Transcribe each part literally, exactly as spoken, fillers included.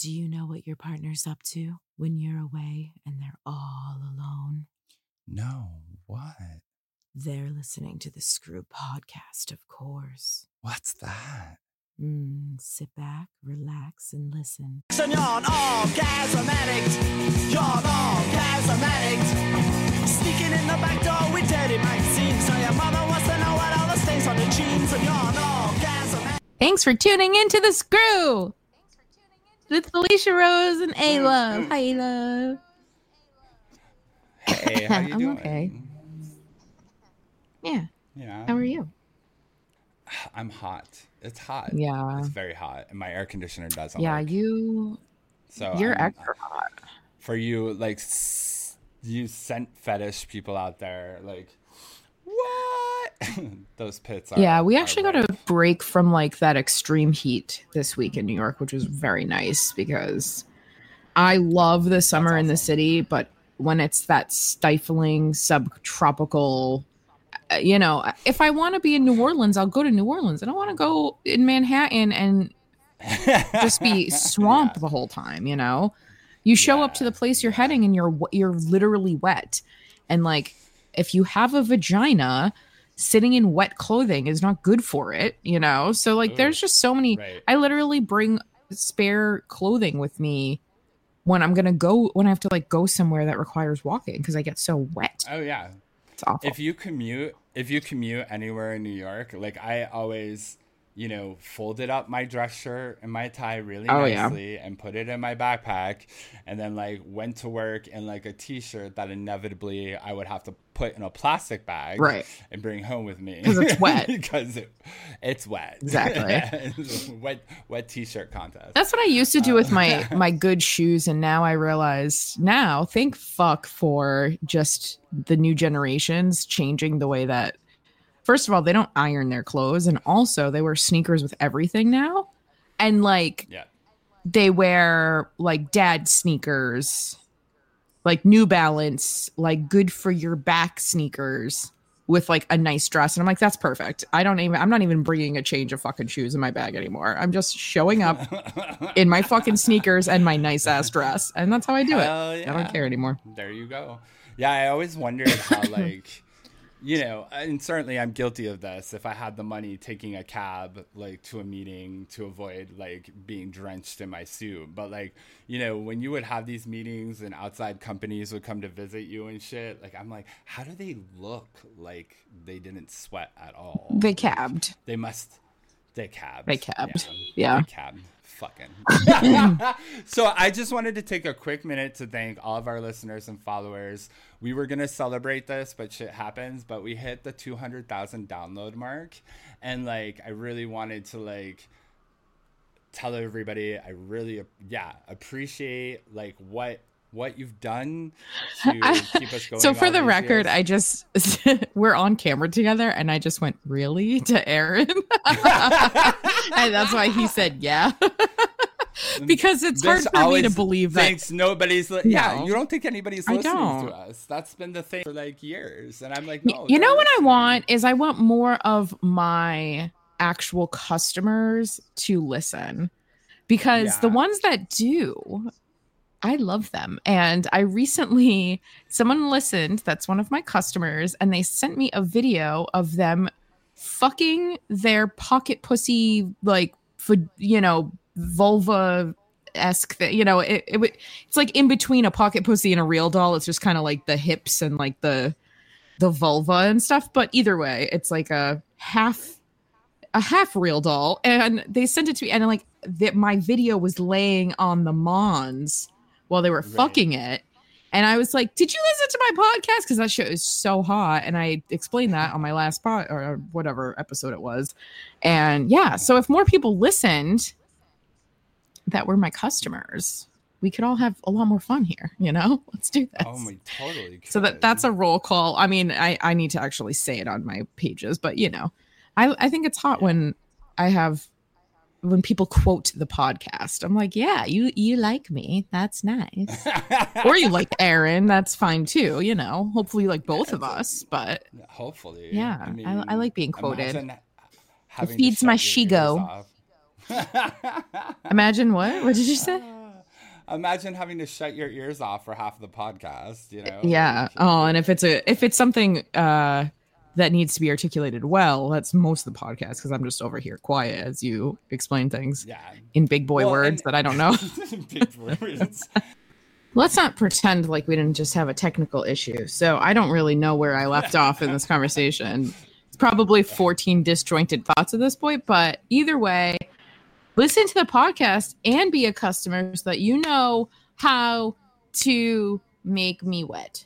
Do you know what your partner's up to when you're away and they're all alone? No, what? They're listening to the Screw podcast, of course. What's that? Mm, sit back, relax, and listen. You're an orgasm addict. You're an orgasm addict. Sneaking in the back door with dirty magazines. So your mother wants to know what all the stains on the jeans. And you're an orgasm addict. Thanks for tuning in to the Screw with Felicia Rose and A-Love. Hi, A-Love. Hey, how you I'm doing? okay. Yeah. Yeah. How are you? I'm hot. It's hot. Yeah. It's very hot, and my air conditioner doesn't Yeah, work. you. So You're I'm- extra hot. For you, like, s- you scent fetish people out there, like, what? Those pits are. Yeah, we are actually got right. a break from like that extreme heat this week in New York, which was very nice because I love the summer in the awesome. city, but when it's that stifling subtropical, uh, you know, if I want to be in New Orleans, I'll go to New Orleans. I don't want to go in Manhattan and just be swamped Yeah. the whole time, you know? You show up to the Yeah, place you're yeah. heading and you're you're literally wet. And like if you have a vagina, sitting in wet clothing is not good for it, you know? So like Ooh, there's just so many right. I literally bring spare clothing with me when I'm going to go when I have to like go somewhere that requires walking because I get so wet. Oh yeah. It's awful. If you commute, if you commute anywhere in New York, like I always, you know, folded up my dress shirt and my tie really Oh, yeah. nicely and put it in my backpack, and then like went to work in like a t-shirt that inevitably I would have to put in a plastic bag, Right. and bring home with me 'Cause it's wet. because it, it's wet. Exactly. wet, wet t-shirt contest. That's what I used to do with my my good shoes, and now I realize now, thank fuck for just the new generations changing the way that. First of all, they don't iron their clothes, and also they wear sneakers with everything now, and like Yeah. they wear like dad sneakers, like New Balance, like good for your back sneakers with like a nice dress, and I'm like, that's perfect. I don't even. I'm not even bringing a change of fucking shoes in my bag anymore. I'm just showing up in my fucking sneakers and my nice ass dress, and that's how I do it. Hell I yeah. don't care anymore. There you go. Yeah, I always wondered how, like, you know, and certainly I'm guilty of this. If I had the money, taking a cab, like, to a meeting to avoid, like, being drenched in my suit. But, like, you know, when you would have these meetings and outside companies would come to visit you and shit, like, I'm like, how do they look like they didn't sweat at all? They cabbed. They must. They cabbed. They cabbed. Yeah. Yeah. They cabbed. Fucking. So I just wanted to take a quick minute to thank all of our listeners and followers. We were going to celebrate this, but shit happens. But we hit the two hundred thousand download mark. And, like, I really wanted to, like, tell everybody I really, yeah, appreciate, like, what what you've done to keep us going. So for all the these record, years. I just we're on camera together, and I just went really to Aaron, and that's why he said yeah, because it's hard This for me to always believe that. thinks nobody's li- yeah, No. you don't think anybody's I listening don't. to us. That's been the thing for like years, and I'm like, Y- no. you they're know what I listening. want is I want more of my actual customers to listen, because the Yeah. ones that do, I love them. And I recently, someone listened, that's one of my customers, and they sent me a video of them fucking their pocket pussy, like, for, you know, vulva esque thing. You know, it, it would- it's like in between a pocket pussy and a real doll. It's just kind of like the hips and like the the vulva and stuff. But either way, it's like a half a half real doll. And they sent it to me, and like that my video was laying on the Mons while they were Right. fucking it. And I was like, did you listen to my podcast? Because that shit is so hot. And I explained that on my last pod or whatever episode it was. And yeah, so if more people listened that were my customers, we could all have a lot more fun here, you know? Let's do this. Oh my, totally. So that could. that's a roll call. I mean, I, I need to actually say it on my pages, but you know, I, I think it's hot Yeah. when I have when people quote the podcast. I'm like, yeah, you you like me. That's nice. Or you like Aaron. That's fine too. You know, hopefully you like both of us. But Hopefully. yeah, I- I like being quoted. imagine having to feeds my shut your ears shigo. off. imagine what? What did you say? Imagine having to shut your ears off for half of the podcast, you know? Yeah. Oh, and if it's a if it's something uh that needs to be articulated well, that's most of the podcast because I'm just over here quiet as you explain things Yeah. in big boy Well, words and- that I don't know. Big words. Let's not pretend like we didn't just have a technical issue. So I don't really know where I left off in this conversation. It's probably fourteen disjointed thoughts at this point, but either way, listen to the podcast and be a customer so that you know how to make me wet.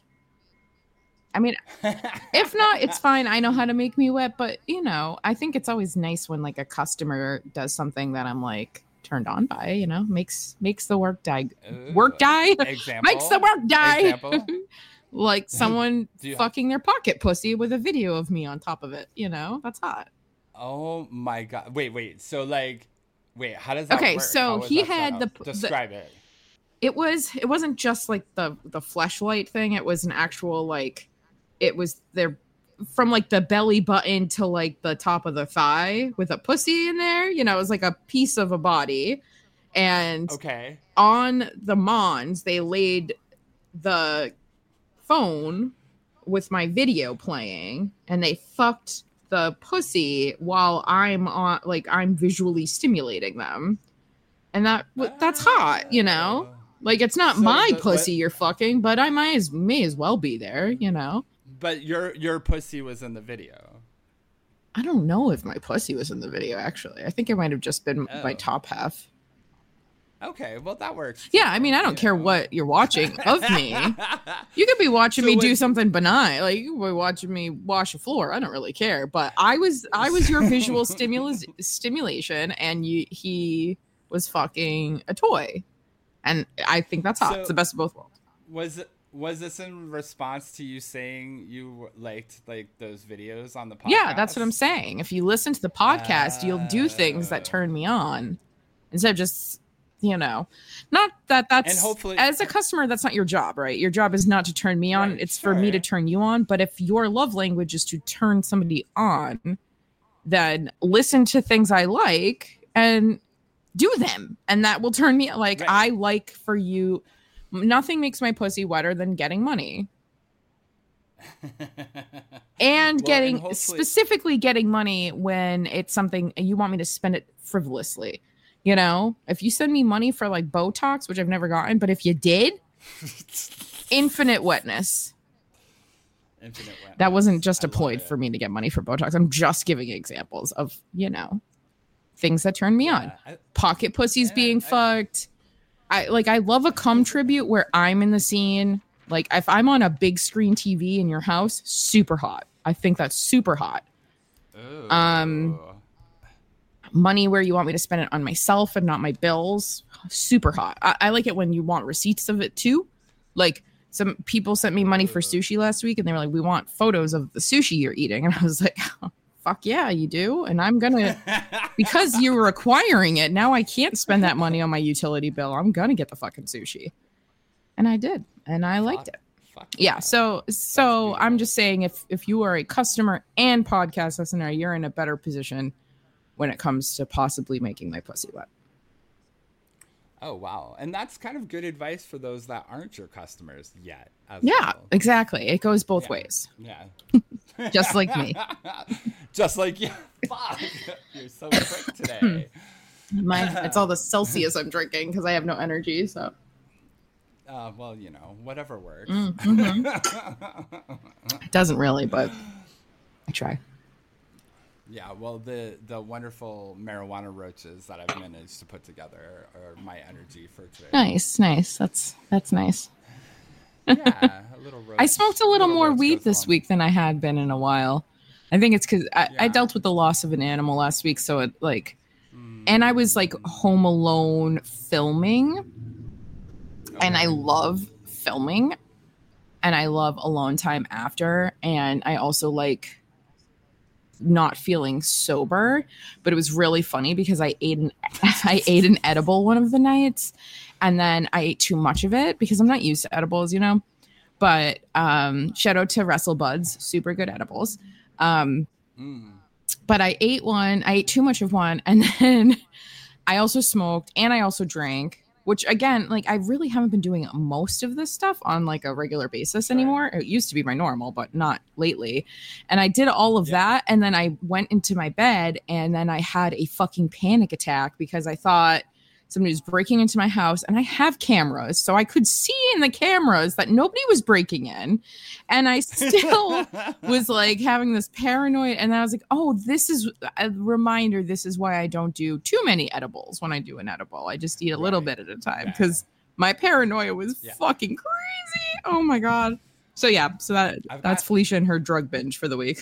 I mean, if not, it's fine. I know how to make me wet, but you know, I think it's always nice when like a customer does something that I'm like turned on by, you know, makes makes the work die Ooh. work die Example? makes the work die. Example? Like someone Do you- fucking their pocket pussy with a video of me on top of it, you know, that's hot. Oh my god. Wait, wait. So like wait, how does that Okay, work? so How would he that had set the- up? the- Describe it. It was it wasn't just like the the fleshlight thing, it was an actual like it was their from like the belly button to like the top of the thigh with a pussy in there, you know, it was like a piece of a body. And Okay. on the Mons, they laid the phone with my video playing and they fucked the pussy while I'm on, like, I'm visually stimulating them. And that that's hot, you know? Like, it's not So my the- pussy you're fucking, but I might as, may as well be there, you know? But your your pussy was in the video. I don't know if my pussy was in the video, actually. I think it might have just been Oh. my top half. Okay, well that works. Yeah, I mean, I don't You care know. what you're watching of me. You could be watching So me do when- something benign, like you could be watching me wash a floor. I don't really care, but I was I was your visual stimulus stimulation, and you he was fucking a toy, and I think that's hot. So- It's the best of both worlds. Was it was this in response to you saying you liked like those videos on the podcast? Yeah, that's what I'm saying. If you listen to the podcast, you'll do things that Oh. turn me on instead of just, you know, not that that's And hopefully- as a customer, that's not your job, right? Your job is not to turn me on. Right, It's for me to sure. turn you on. But if your love language is to turn somebody on, then listen to things I like and do them. And that will turn me like Right. I like for you. Nothing makes my pussy wetter than getting money. And Well, getting hopefully- specifically getting money when it's something you want me to spend it frivolously. You know, if you send me money for like Botox, which I've never gotten, but if you did, infinite wetness. Infinite wetness. That wasn't just I love deployed it. for me to get money for Botox. I'm just giving examples of, you know, things that turn me on. Yeah, I- Pocket pussies Yeah, being I- fucked. I like I love a cum tribute where I'm in the scene. Like if I'm on a big screen T V in your house, super hot. I think that's super hot. Ooh. Um, Money where you want me to spend it on myself and not my bills, super hot. I, I like it when you want receipts of it too. Like some people sent me money for sushi last week and they were like, we want photos of the sushi you're eating. And I was like, fuck yeah, you do. And I'm gonna, because you're requiring it, now I can't spend that money on my utility bill. I'm gonna get the fucking sushi. And I did. And I liked it. Fuck Yeah. So so beautiful. I'm just saying if if you are a customer and podcast listener, you're in a better position when it comes to possibly making my pussy wet. Oh wow, and that's kind of good advice for those that aren't your customers yet. As Yeah, well. exactly. It goes both Yeah. ways. Yeah. Just like me. Just like you. Fuck. You're so quick today. My it's all the Celsius I'm drinking because I have no energy. So Uh, well, you know, whatever works. Mm, it doesn't really, but I try. Yeah, well, the the wonderful marijuana roaches that I've managed to put together are my energy for today. Nice, nice. That's that's nice. Yeah, a little roach. I smoked a little more roach weed goes this along. week than I had been in a while. I think it's because I, I Yeah. dealt with the loss of an animal last week, so it like, and I was like home alone filming, and I love filming, and I love alone time after, and I also like not feeling sober. But it was really funny because I ate an I ate an edible one of the nights, and then I ate too much of it because I'm not used to edibles, you know. But um, shout out to Wrestle Buds, super good edibles. Um, Mm. but I ate one, I ate too much of one, and then I also smoked and I also drank. which again, like I really haven't been doing most of this stuff on like a regular basis anymore. It used to be my normal, but not lately. And I did all of Yeah. that. And then I went into my bed and then I had a fucking panic attack because I thought somebody was breaking into my house, and I have cameras, so I could see in the cameras that nobody was breaking in. And I still was like having this paranoid. And then I was like, oh, this is a reminder. This is why I don't do too many edibles when I do an edible. I just eat a little Right. bit at a time Yeah. because my paranoia was Yeah. fucking crazy. Oh my God. So yeah, so that I've that's got- Felicia and her drug binge for the week.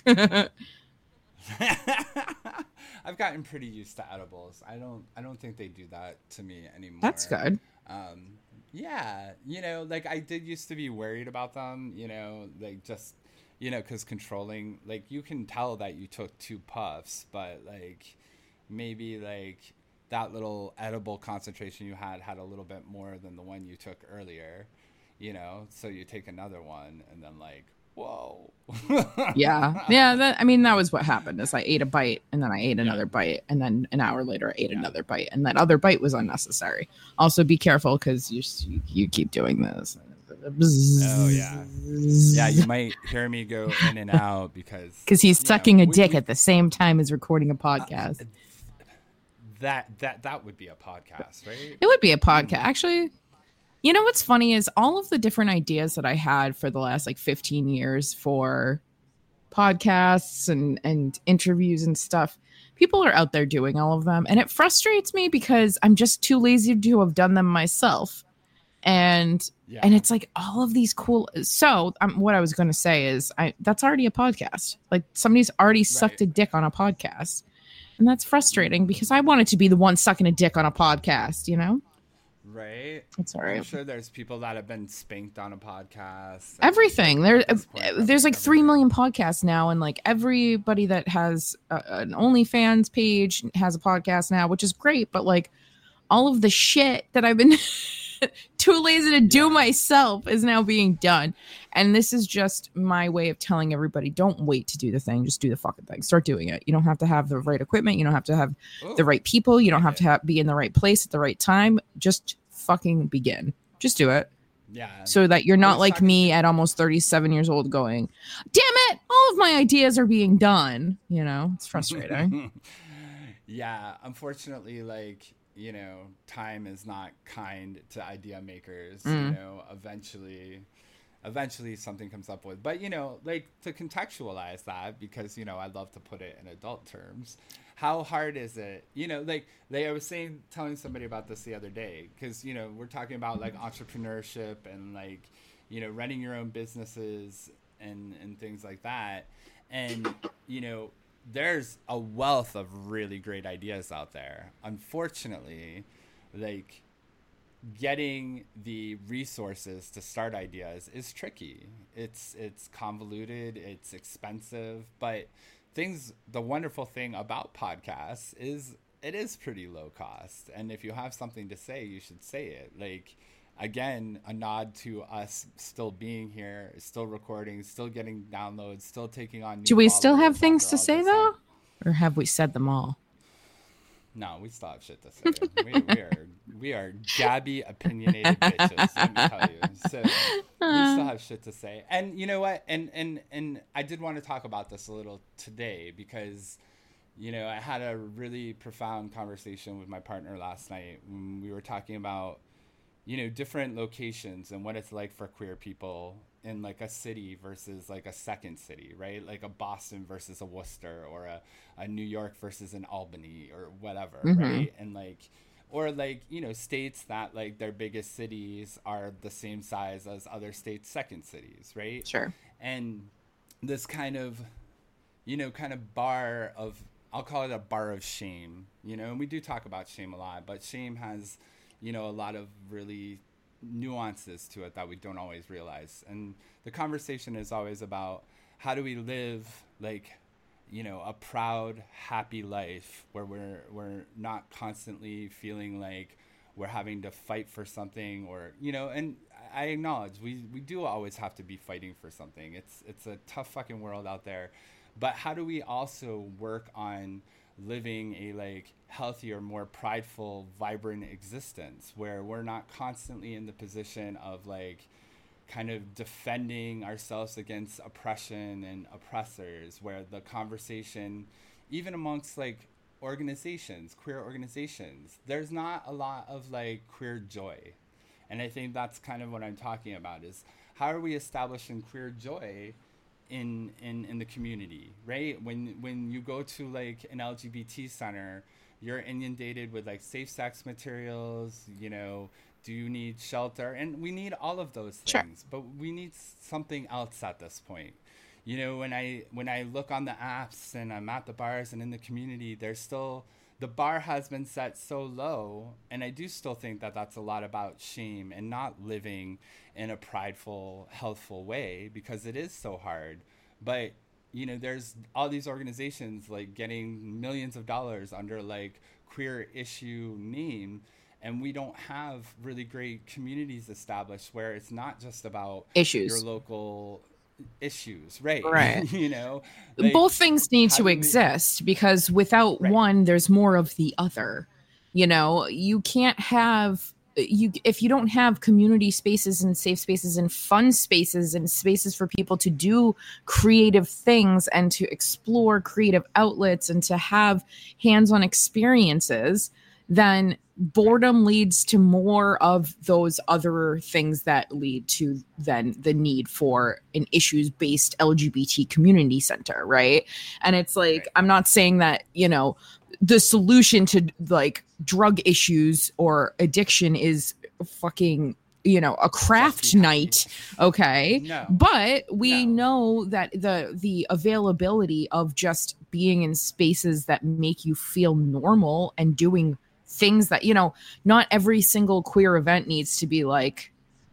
I've gotten pretty used to edibles. I don't I don't think they do that to me anymore. That's good. Um, yeah, you know, like I did used to be worried about them, you know, like just, you know, because controlling, like you can tell that you took two puffs, but like maybe like that little edible concentration you had had a little bit more than the one you took earlier, you know, so you take another one and then like, whoa. Yeah. Yeah. That, I mean, that was what happened is I ate a bite and then I ate another Yeah. bite. And then an hour later, I ate Yeah. another bite. And that other bite was unnecessary. Also, be careful because you, you you keep doing this. Oh, yeah. Yeah, you might hear me go in and out because Because he's you know, sucking a we- dick we- at the same time as recording a podcast. that that that would be a podcast, right? It would be a podcast. Actually, you know what's funny is all of the different ideas that I had for the last like fifteen years for podcasts and, and interviews and stuff, people are out there doing all of them. And it frustrates me because I'm just too lazy to have done them myself. And Yeah. and it's like all of these cool. So um, what I was going to say is I that's already a podcast. Like somebody's already sucked a Right. dick on a podcast. And that's frustrating because I wanted to be the one sucking a dick on a podcast, you know? Right. It's all I'm right. sure there's people that have been spanked on a podcast. and, Everything like, there at this point, there's like everything. three million podcasts now, and like everybody that has a, an OnlyFans page has a podcast now, which is great, but like all of the shit that I've been too lazy to do Yeah. myself is now being done. And this is just my way of telling everybody, don't wait to do the thing, just do the fucking thing, start doing it. You don't have to have the right equipment, you don't have to have Ooh, the right people, you don't like have to it. have, be in the right place at the right time. Just fucking begin, just do it. Yeah. So that you're not was like talking me to- at almost thirty-seven years old going, damn it, all of my ideas are being done. You know, it's frustrating. Yeah, unfortunately, like, you know, time is not kind to idea makers. You Mm. know, eventually, eventually something comes up with. But, you know, like to contextualize that, because, you know, I love to put it in adult terms. How hard is it? You know, like, like I was saying, telling somebody about this the other day, because, you know, we're talking about like entrepreneurship and like, you know, running your own businesses and, and things like that. And, you know, there's a wealth of really great ideas out there. Unfortunately, like getting the resources to start ideas is tricky. It's it's convoluted, it's expensive, but things the wonderful thing about podcasts is it is pretty low cost. And if you have something to say, you should say it. Like again, a nod to us still being here, still recording, still getting downloads, still taking on new Do we still have followers things after to all say this though? time. Or have we said them all? No, we still have shit to say. we, we are we are gabby opinionated bitches, let me tell you. So we still have shit to say. And you know what? And and and I did want to talk about this a little today because you know, I had a really profound conversation with my partner last night when we were talking about you know, different locations and what it's like for queer people in like a city versus like a second city, right? Like a Boston versus a Worcester or a, a New York versus an Albany or whatever, Mhm. right? And like, or like, you know, states that like their biggest cities are the same size as other states' second cities, right? Sure. And this kind of, you know, kind of bar of, I'll call it a bar of shame, you know, and we do talk about shame a lot, but shame has, you know, a lot of really nuances to it that we don't always realize. And the conversation is always about how do we live like, you know, a proud, happy life where we're we're not constantly feeling like we're having to fight for something or, you know, and I acknowledge we, we do always have to be fighting for something. It's it's a tough fucking world out there. But how do we also work on living a like healthier, more prideful, vibrant existence where we're not constantly in the position of like kind of defending ourselves against oppression and oppressors, where the conversation, even amongst like organizations, queer organizations, there's not a lot of like queer joy. And I think that's kind of what I'm talking about, is how are we establishing queer joy in in in the community, right? When when you go to like an L G B T center, you're inundated with like safe sex materials, you know, do you need shelter? And we need all of those things, sure. But we need something else at this point. You know, when I when I look on the apps and I'm at the bars and in the community, there's still, the bar has been set so low. And I do still think that that's a lot about shame and not living in a prideful, healthful way, because it is so hard. But, you know, there's all these organizations like getting millions of dollars under like queer issue name. And we don't have really great communities established where it's not just about issues, your local issues, right? Right. You know, like, both things need to exist we... because without right. one, there's more of the other. You know, you can't have you if you don't have community spaces and safe spaces and fun spaces and spaces for people to do creative things and to explore creative outlets and to have hands-on experiences, then boredom leads to more of those other things that lead to then the need for an issues-based L G B T community center, right? And it's like, right. I'm not saying that, you know, the solution to like drug issues or addiction is fucking, you know, a craft night, okay? No. But we no. know that the the availability of just being in spaces that make you feel normal and doing things that, you know, not every single queer event needs to be like,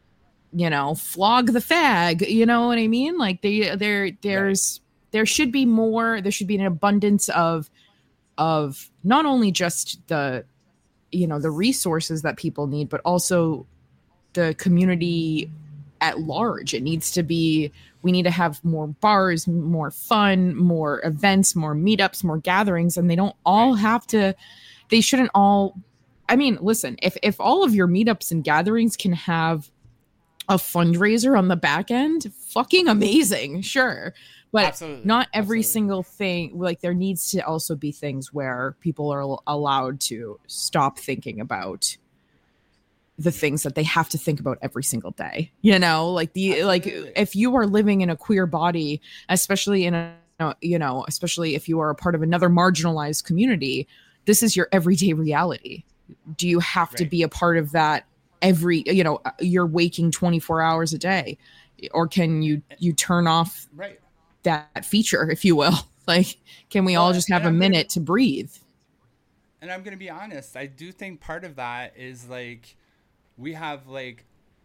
you know, flog the fag, you know what I mean? Like they there there's right. there should be more, there should be an abundance of of not only just the, you know, the resources that people need, but also the community at large. It needs to be, we need to have more bars, more fun, more events, more meetups, more gatherings, and they don't all right. have to, they shouldn't all, I mean, listen, if, if all of your meetups and gatherings can have a fundraiser on the back end, fucking amazing, sure. But Absolutely. not every Absolutely. single thing, like there needs to also be things where people are allowed to stop thinking about the things that they have to think about every single day. You know, like the, Absolutely. like if you are living in a queer body, especially in a, you know, especially if you are a part of another marginalized community, this is your everyday reality. Do you have right. to be a part of that every, you know, you're waking twenty-four hours a day, or can you, you turn off right. that feature, if you will? Like, can we well, all just have a minute gonna, to breathe? And I'm going to be honest, I do think part of that is like, we have like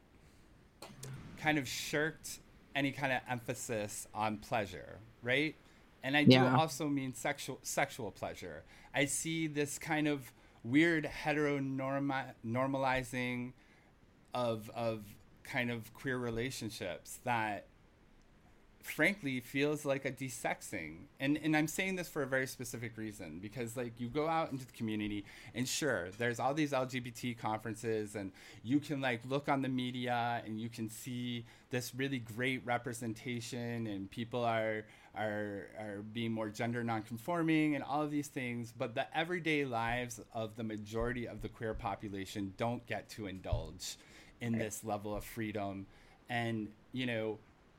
kind of shirked any kind of emphasis on pleasure, right? And I do yeah. also mean sexual sexual pleasure. I see this kind of weird heteronormalizing of of kind of queer relationships that frankly feels like a desexing. And and I'm saying this for a very specific reason, because like you go out into the community and sure, there's all these L G B T conferences and you can like look on the media and you can see this really great representation and people are are are being more gender nonconforming and all of these things, but the everyday lives of the majority of the queer population don't get to indulge in right. this level of freedom. And you know,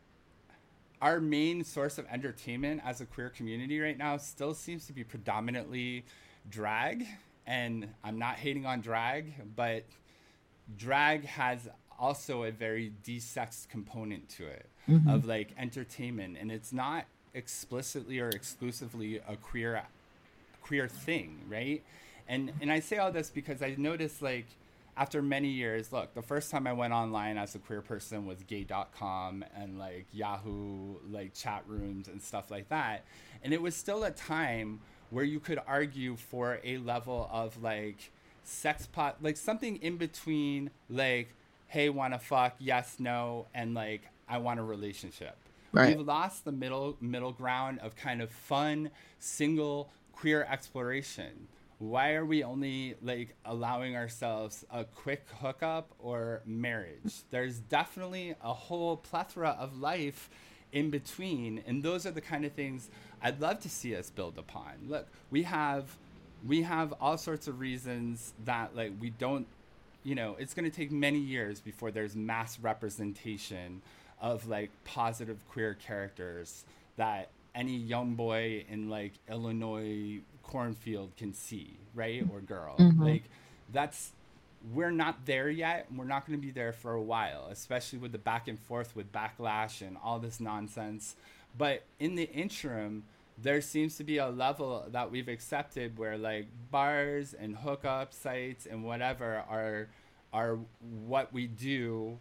our main source of entertainment as a queer community right now still seems to be predominantly drag. And I'm not hating on drag, but drag has also a very desexed component to it mm-hmm. of like entertainment. And it's not explicitly or exclusively a queer queer thing, right? And and I say all this because I noticed like after many years, look, the first time I went online as a queer person was gay dot com and like Yahoo, like chat rooms and stuff like that. And it was still a time where you could argue for a level of like sex pot, like something in between like, hey, wanna fuck, yes, no, and like, I want a relationship. Right. We've lost the middle middle ground of kind of fun, single, queer exploration? Why are we only like allowing ourselves a quick hookup or marriage? There's definitely a whole plethora of life in between, and those are the kind of things I'd love to see us build upon. Look, we have we have all sorts of reasons that like we don't, you know, it's going to take many years before there's mass representation of like positive queer characters that any young boy in like Illinois cornfield can see, right? Or girl. Mm-hmm. Like that's, we're not there yet, and we're not going to be there for a while, especially with the back and forth with backlash and all this nonsense. But in the interim, there seems to be a level that we've accepted where like bars and hookup sites and whatever are are what we do,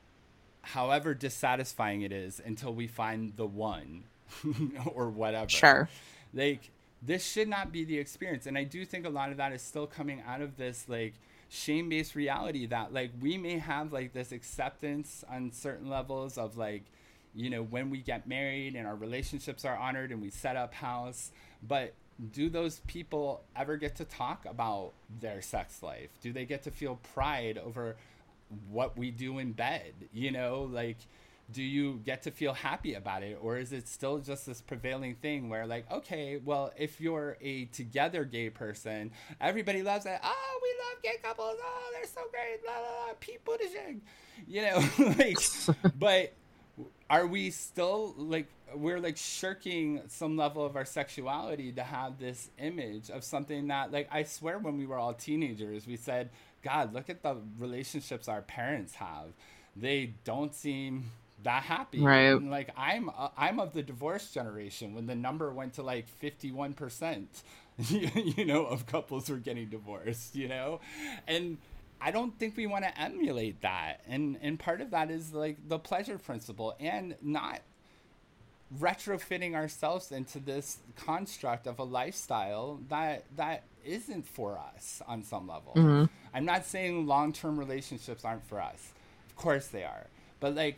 however dissatisfying it is, until we find the one or whatever. Sure. Like, this should not be the experience. And I do think a lot of that is still coming out of this like shame-based reality that like we may have like this acceptance on certain levels of like, you know, when we get married and our relationships are honored and we set up house, but do those people ever get to talk about their sex life? Do they get to feel pride over what we do in bed? You know, like, do you get to feel happy about it? Or is it still just this prevailing thing where like, okay, well, if you're a together gay person, everybody loves it. Oh, we love gay couples. Oh, they're so great. Blah, blah, blah. Pete Buttigieg. You know, like, but are we still like, we're like shirking some level of our sexuality to have this image of something that like, I swear when we were all teenagers, we said, God, look at the relationships our parents have. They don't seem that happy. Right. And like I'm uh, I'm of the divorce generation when the number went to like fifty-one percent, you know, of couples were getting divorced, you know? And I don't think we want to emulate that. And and part of that is like the pleasure principle and not retrofitting ourselves into this construct of a lifestyle that that isn't for us on some level. Mm-hmm. I'm not saying long-term relationships aren't for us. Of course they are. But like,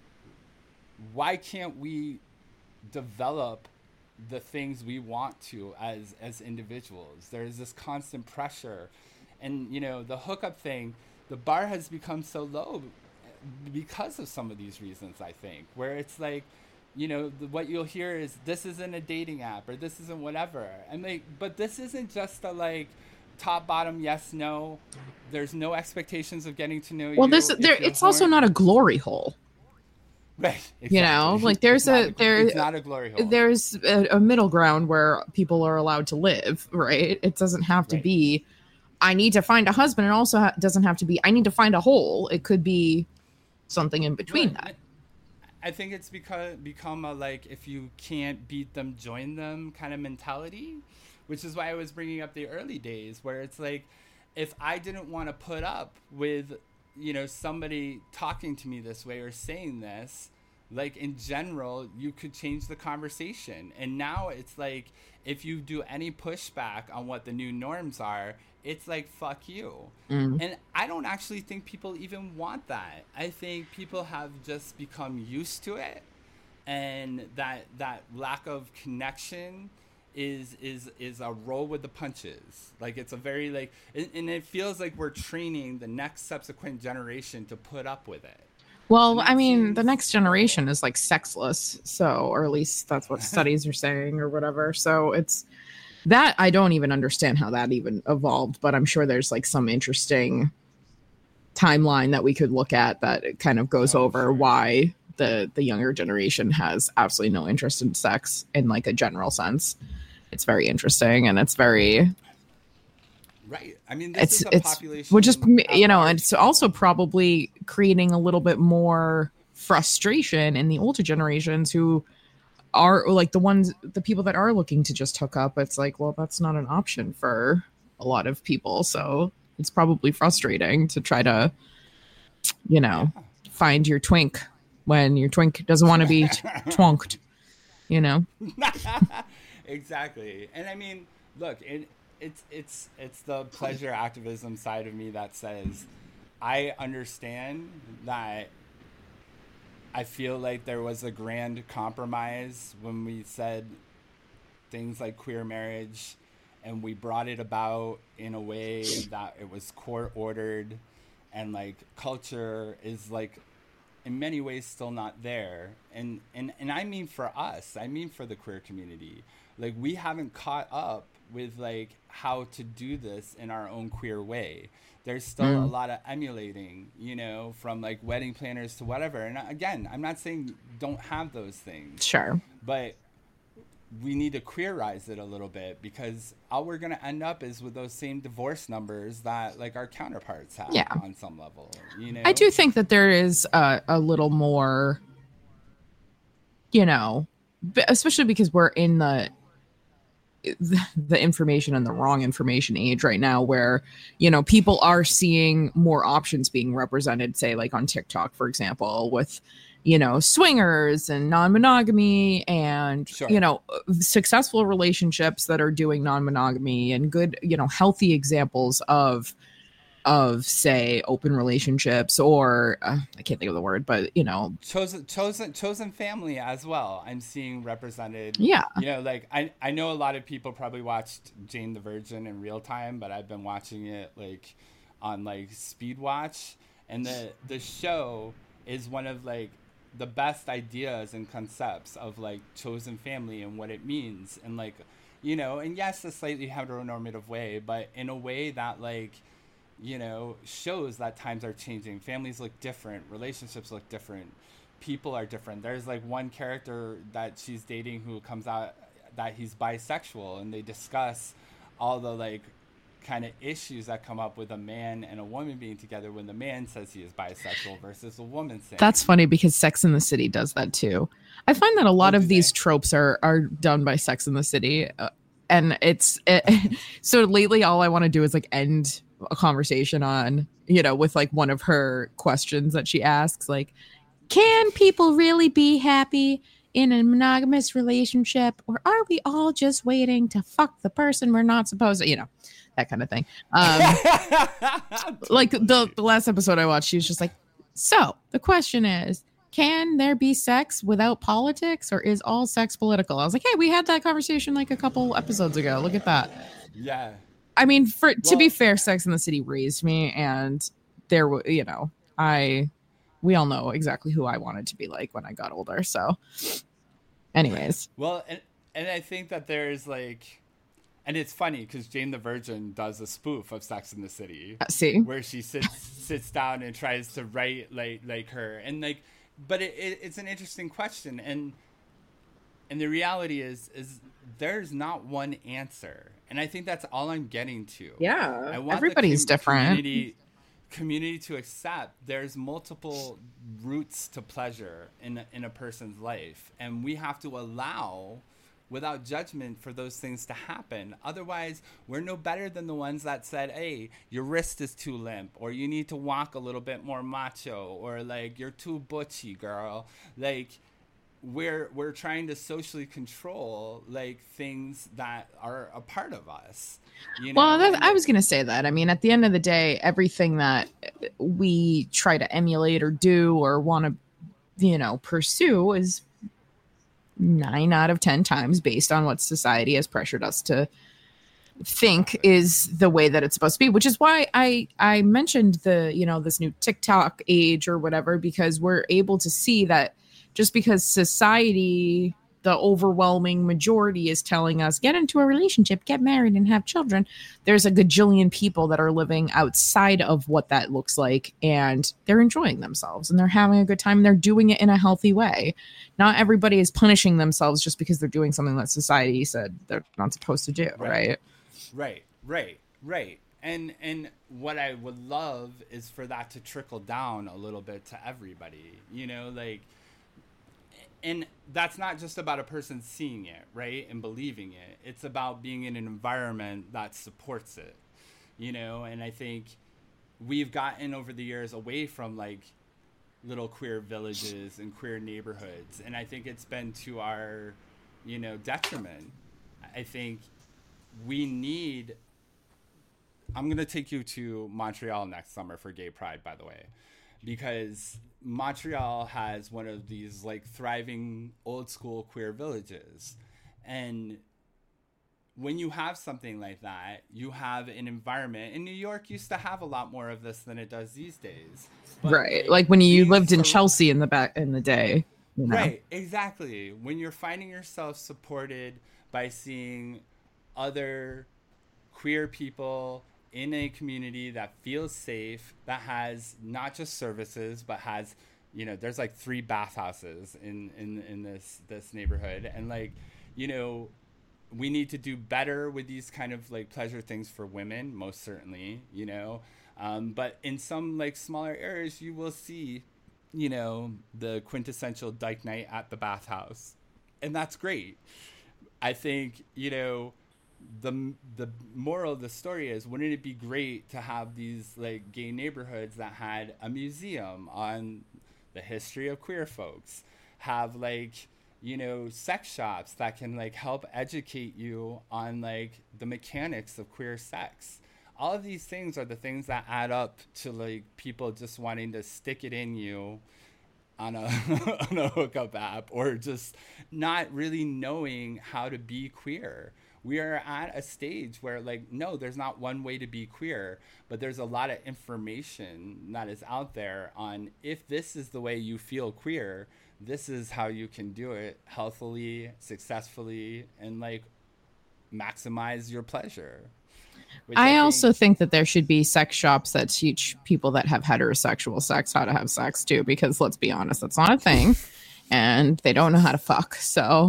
why can't we develop the things we want to as as individuals? There's this constant pressure. And, you know, the hookup thing, the bar has become so low because of some of these reasons, I think, where it's like, you know, the, what you'll hear is this isn't a dating app or this isn't whatever. And like, but this isn't just a like top, bottom, yes, no. There's no expectations of getting to know you. Well, this there it's horn. Also not a glory hole. Right. Exactly. You know, like there's a, a there it's not a glory hole. There's a, a middle ground where people are allowed to live, right? It doesn't have to right. be I need to find a husband. It also ha- doesn't have to be I need to find a hole. It could be something in between right. that. I think it's because become a like if you can't beat them, join them kind of mentality, which is why I was bringing up the early days where it's like if I didn't want to put up with, you know, somebody talking to me this way or saying this, like in general, you could change the conversation. And now it's like if you do any pushback on what the new norms are, it's like, fuck you. Mm. And I don't actually think people even want that. I think people have just become used to it. And that that lack of connection is is is a roll with the punches. Like it's a very like, and it feels like we're training the next subsequent generation to put up with it. Well, I mean, seems... the next generation is like sexless. So, or at least that's what studies are saying or whatever. So it's, that I don't even understand how that even evolved, but I'm sure there's like some interesting timeline that we could look at that kind of goes oh, over sure. why the the younger generation has absolutely no interest in sex in like a general sense. It's very interesting and it's very right. I mean, this it's, is a it's, population. We're just, you know, and it's also probably creating a little bit more frustration in the older generations who are like the ones, the people that are looking to just hook up. It's like, well, that's not an option for a lot of people. So it's probably frustrating to try to, you know, yeah. find your twink when your twink doesn't want to be t- twonked, you know? Exactly. And I mean, look, it, it's, it's, it's the pleasure activism side of me that says, I understand that I feel like there was a grand compromise when we said things like queer marriage and we brought it about in a way that it was court ordered, and like culture is like in many ways still not there. And, and, and I mean for us, I mean for the queer community, like we haven't caught up with like how to do this in our own queer way. There's still mm. a lot of emulating, you know, from like wedding planners to whatever. And again, I'm not saying don't have those things. Sure. But we need to queerize it a little bit, because all we're going to end up is with those same divorce numbers that like our counterparts have yeah. on some level, you know? I do think that there is a, a little more, you know, especially because we're in the, the the information and the wrong information age right now, where, you know, people are seeing more options being represented, say like on TikTok, for example, with, you know, swingers and non-monogamy and, sure. you know, successful relationships that are doing non-monogamy and good, you know, healthy examples of, of say open relationships, or uh, I can't think of the word, but you know, chosen, chosen, chosen family as well. I'm seeing represented. Yeah. You know, like I, I know a lot of people probably watched Jane the Virgin in real time, but I've been watching it like on like speed watch, and the, the show is one of like the best ideas and concepts of like chosen family and what it means. And like, you know, and yes, a slightly heteronormative way, but in a way that like, you know, shows that times are changing. Families look different. Relationships look different. People are different. There's like one character that she's dating who comes out that he's bisexual, and they discuss all the like kind of issues that come up with a man and a woman being together when the man says he is bisexual versus a woman saying. That's funny, because Sex and the City does that too. I find that a lot oh, of these they? tropes are are done by Sex and the City, uh, and it's it, so lately all I want to do is like end a conversation on, you know, with like one of her questions that she asks, like, can people really be happy in a monogamous relationship, or are we all just waiting to fuck the person we're not supposed to, you know, that kind of thing. Um, like the, the last episode I watched, she was just like, so the question is, can there be sex without politics, or is all sex political? I was like, hey, we had that conversation like a couple episodes ago. Look at that. Yeah. I mean, for well, to be fair, Sex and the City raised me, and there, you know, I, we all know exactly who I wanted to be like when I got older. So, anyways. Well, and and I think that there's like, and it's funny because Jane the Virgin does a spoof of Sex and the City. Uh, see, where she sits sits down and tries to write like like her, and like, but it, it it's an interesting question, and and the reality is is there's not one answer. And I think that's all I'm getting to. Yeah, I want everybody's the com- different. Community, community to accept there's multiple routes to pleasure in a, in a person's life, and we have to allow, without judgment, for those things to happen. Otherwise, we're no better than the ones that said, "Hey, your wrist is too limp," or "You need to walk a little bit more macho," or like "You're too butchy, girl." Like, we're we're trying to socially control like things that are a part of us, you know? Well, that, I was gonna say that. I mean, at the end of the day, everything that we try to emulate or do or want to, you know, pursue is nine out of ten times based on what society has pressured us to think is the way that it's supposed to be, which is why I I mentioned the, you know, this new TikTok age or whatever, because we're able to see that just because society, the overwhelming majority, is telling us get into a relationship, get married, and have children, there's a gajillion people that are living outside of what that looks like, and they're enjoying themselves and they're having a good time and they're doing it in a healthy way. Not everybody is punishing themselves just because they're doing something that society said they're not supposed to do, right? Right, right, right. And and what I would love is for that to trickle down a little bit to everybody, you know, like. And that's not just about a person seeing it, right, and believing it. It's about being in an environment that supports it, you know? And I think we've gotten over the years away from, like, little queer villages and queer neighborhoods. And I think it's been to our, you know, detriment. I think we need... I'm going to take you to Montreal next summer for Gay Pride, by the way, because Montreal has one of these like thriving old school queer villages, and when you have something like that, you have an environment. And New York used to have a lot more of this than it does these days. But right. Like, Like when you being lived in sur- Chelsea in the back in the day. You know? Right, exactly. When you're finding yourself supported by seeing other queer people in a community that feels safe, that has not just services, but has, you know, there's like three bathhouses in, in, in this, this neighborhood. And like, you know, we need to do better with these kind of like pleasure things for women, most certainly, you know. Um, but in some like smaller areas, you will see, you know, the quintessential dyke night at the bathhouse. And that's great. I think, you know, the the moral of the story is, wouldn't it be great to have these like gay neighborhoods that had a museum on the history of queer folks, have like, you know, sex shops that can like help educate you on like the mechanics of queer sex. All of these things are the things that add up to like people just wanting to stick it in you on a on a hookup app, or just not really knowing how to be queer. We are at a stage where like, no, there's not one way to be queer, but there's a lot of information that is out there on, if this is the way you feel queer, this is how you can do it healthily, successfully, and like maximize your pleasure. Which I, I also think, think that there should be sex shops that teach people that have heterosexual sex how to have sex too, because let's be honest, that's not a thing, and they don't know how to fuck. So,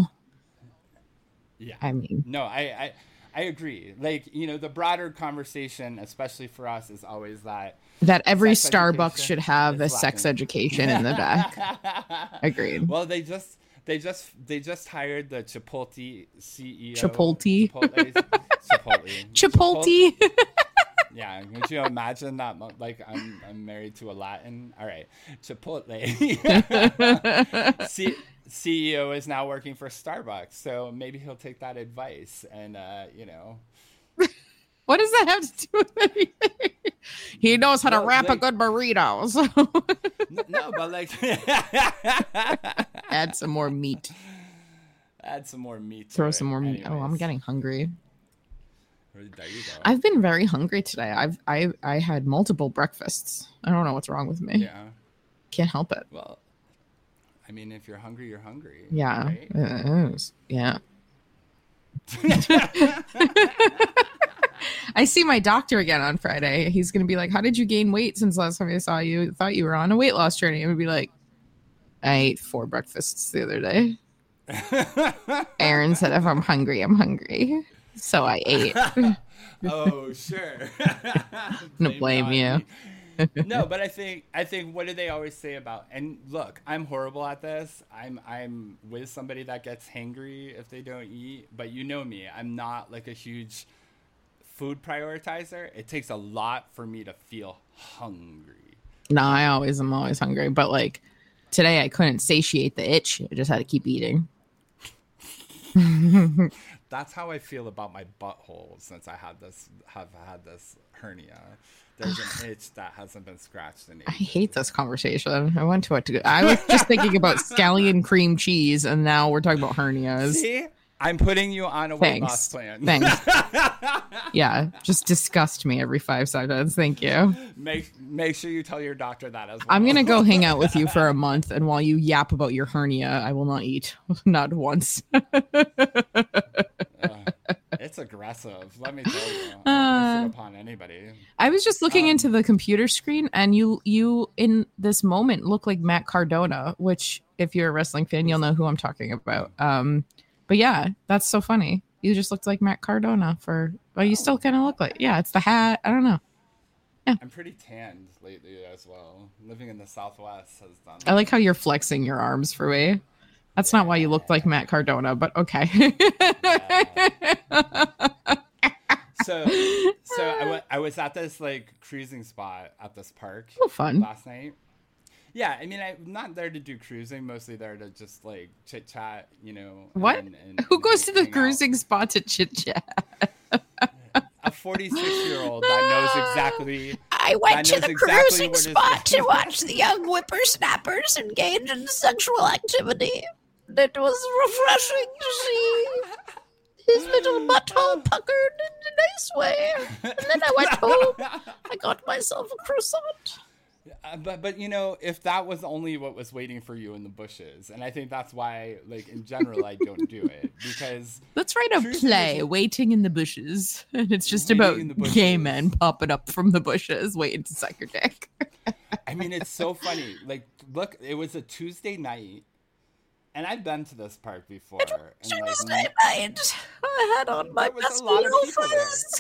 yeah, I mean, no, I, I, I agree. Like, you know, the broader conversation, especially for us, is always that that every sex Starbucks education should have a is sex lacking. education in the back. Agreed. Well, they just they just they just hired the Chipotle C E O. Chipotle. Chipotle. Chipotle. Chipotle. Yeah, could you imagine that? mo- Like, I'm I'm married to a Latin. All right, Chipotle. C- CEO is now working for Starbucks, so maybe he'll take that advice and uh, you know. What does that have to do with anything? He knows how to Well, wrap like- a good burrito. So N- No, but like, add some more meat. add some more meat. to Throw it. some more meat. Oh, I'm Anyways. getting hungry. There you go. I've been very hungry today. I've I I had multiple breakfasts. I don't know what's wrong with me. Yeah. Can't help it. Well, I mean, if you're hungry, you're hungry. Yeah. Right? It is. Yeah. I see my doctor again on Friday. He's going to be like, how did you gain weight since last time I saw you? Thought you were on a weight loss journey. I'm going to be like, I ate four breakfasts the other day. Aaron said, if I'm hungry, I'm hungry. So I ate. Oh, sure. No blame on you. me. No, but I think I think what do they always say about, and look, I'm horrible at this. I'm I'm with somebody that gets hangry if they don't eat, but you know me. I'm not like a huge food prioritizer. It takes a lot for me to feel hungry. No, I always am always hungry. But like today I couldn't satiate the itch. I just had to keep eating. That's how I feel about my butthole since I had this have had this hernia. There's an itch that hasn't been scratched in I ages. hate this conversation. I went to it to go. I was just thinking about scallion cream cheese, and now we're talking about hernias. See? I'm putting you on a weight Thanks. loss plan. Thanks. Yeah, just disgust me every five seconds. Thank you. Make make sure you tell your doctor that as well. I'm gonna go hang out with you for a month, and while you yap about your hernia, I will not eat, not once. Uh, it's aggressive. Let me tell you. I Uh, don't wish it upon anybody. I was just looking Um, into the computer screen, and you, you in this moment look like Matt Cardona, which, if you're a wrestling fan, you'll know who I'm talking about. Um, but yeah, that's so funny. You just looked like Matt Cardona for. Well, you still kind of look like. Yeah, it's the hat. I don't know. I'm pretty tanned lately as well. Living in the Southwest has done. I like how you're flexing your arms for me. That's not why you looked like Matt Cardona, but okay. So, so I, w- I was at this like cruising spot at this park Oh, fun. last night. Yeah, I mean, I'm not there to do cruising. Mostly there to just like chit chat, you know. What? and- and- Who and goes to hang- the hang out. cruising spot to chit chat? A forty-six year old that knows exactly. I went That to knows the exactly cruising what is- spot to watch the young whippersnappers engage in sexual activity. It was refreshing to see. his little butthole puckered in a nice way. And then I went home. I got myself a croissant. Uh, but but you know, if that was only what was waiting for you in the bushes, and I think that's why, like in general, I don't do it, because Let's write a cruising play, is- Waiting in the Bushes. And it's just Waiting about in the bushes. gay men popping up from the bushes waiting to suck your dick. I mean, it's so funny. Like, look, it was a Tuesday night, and I've been to this park before. And like, Tuesday night, I had on my there was best a lot of people loafers.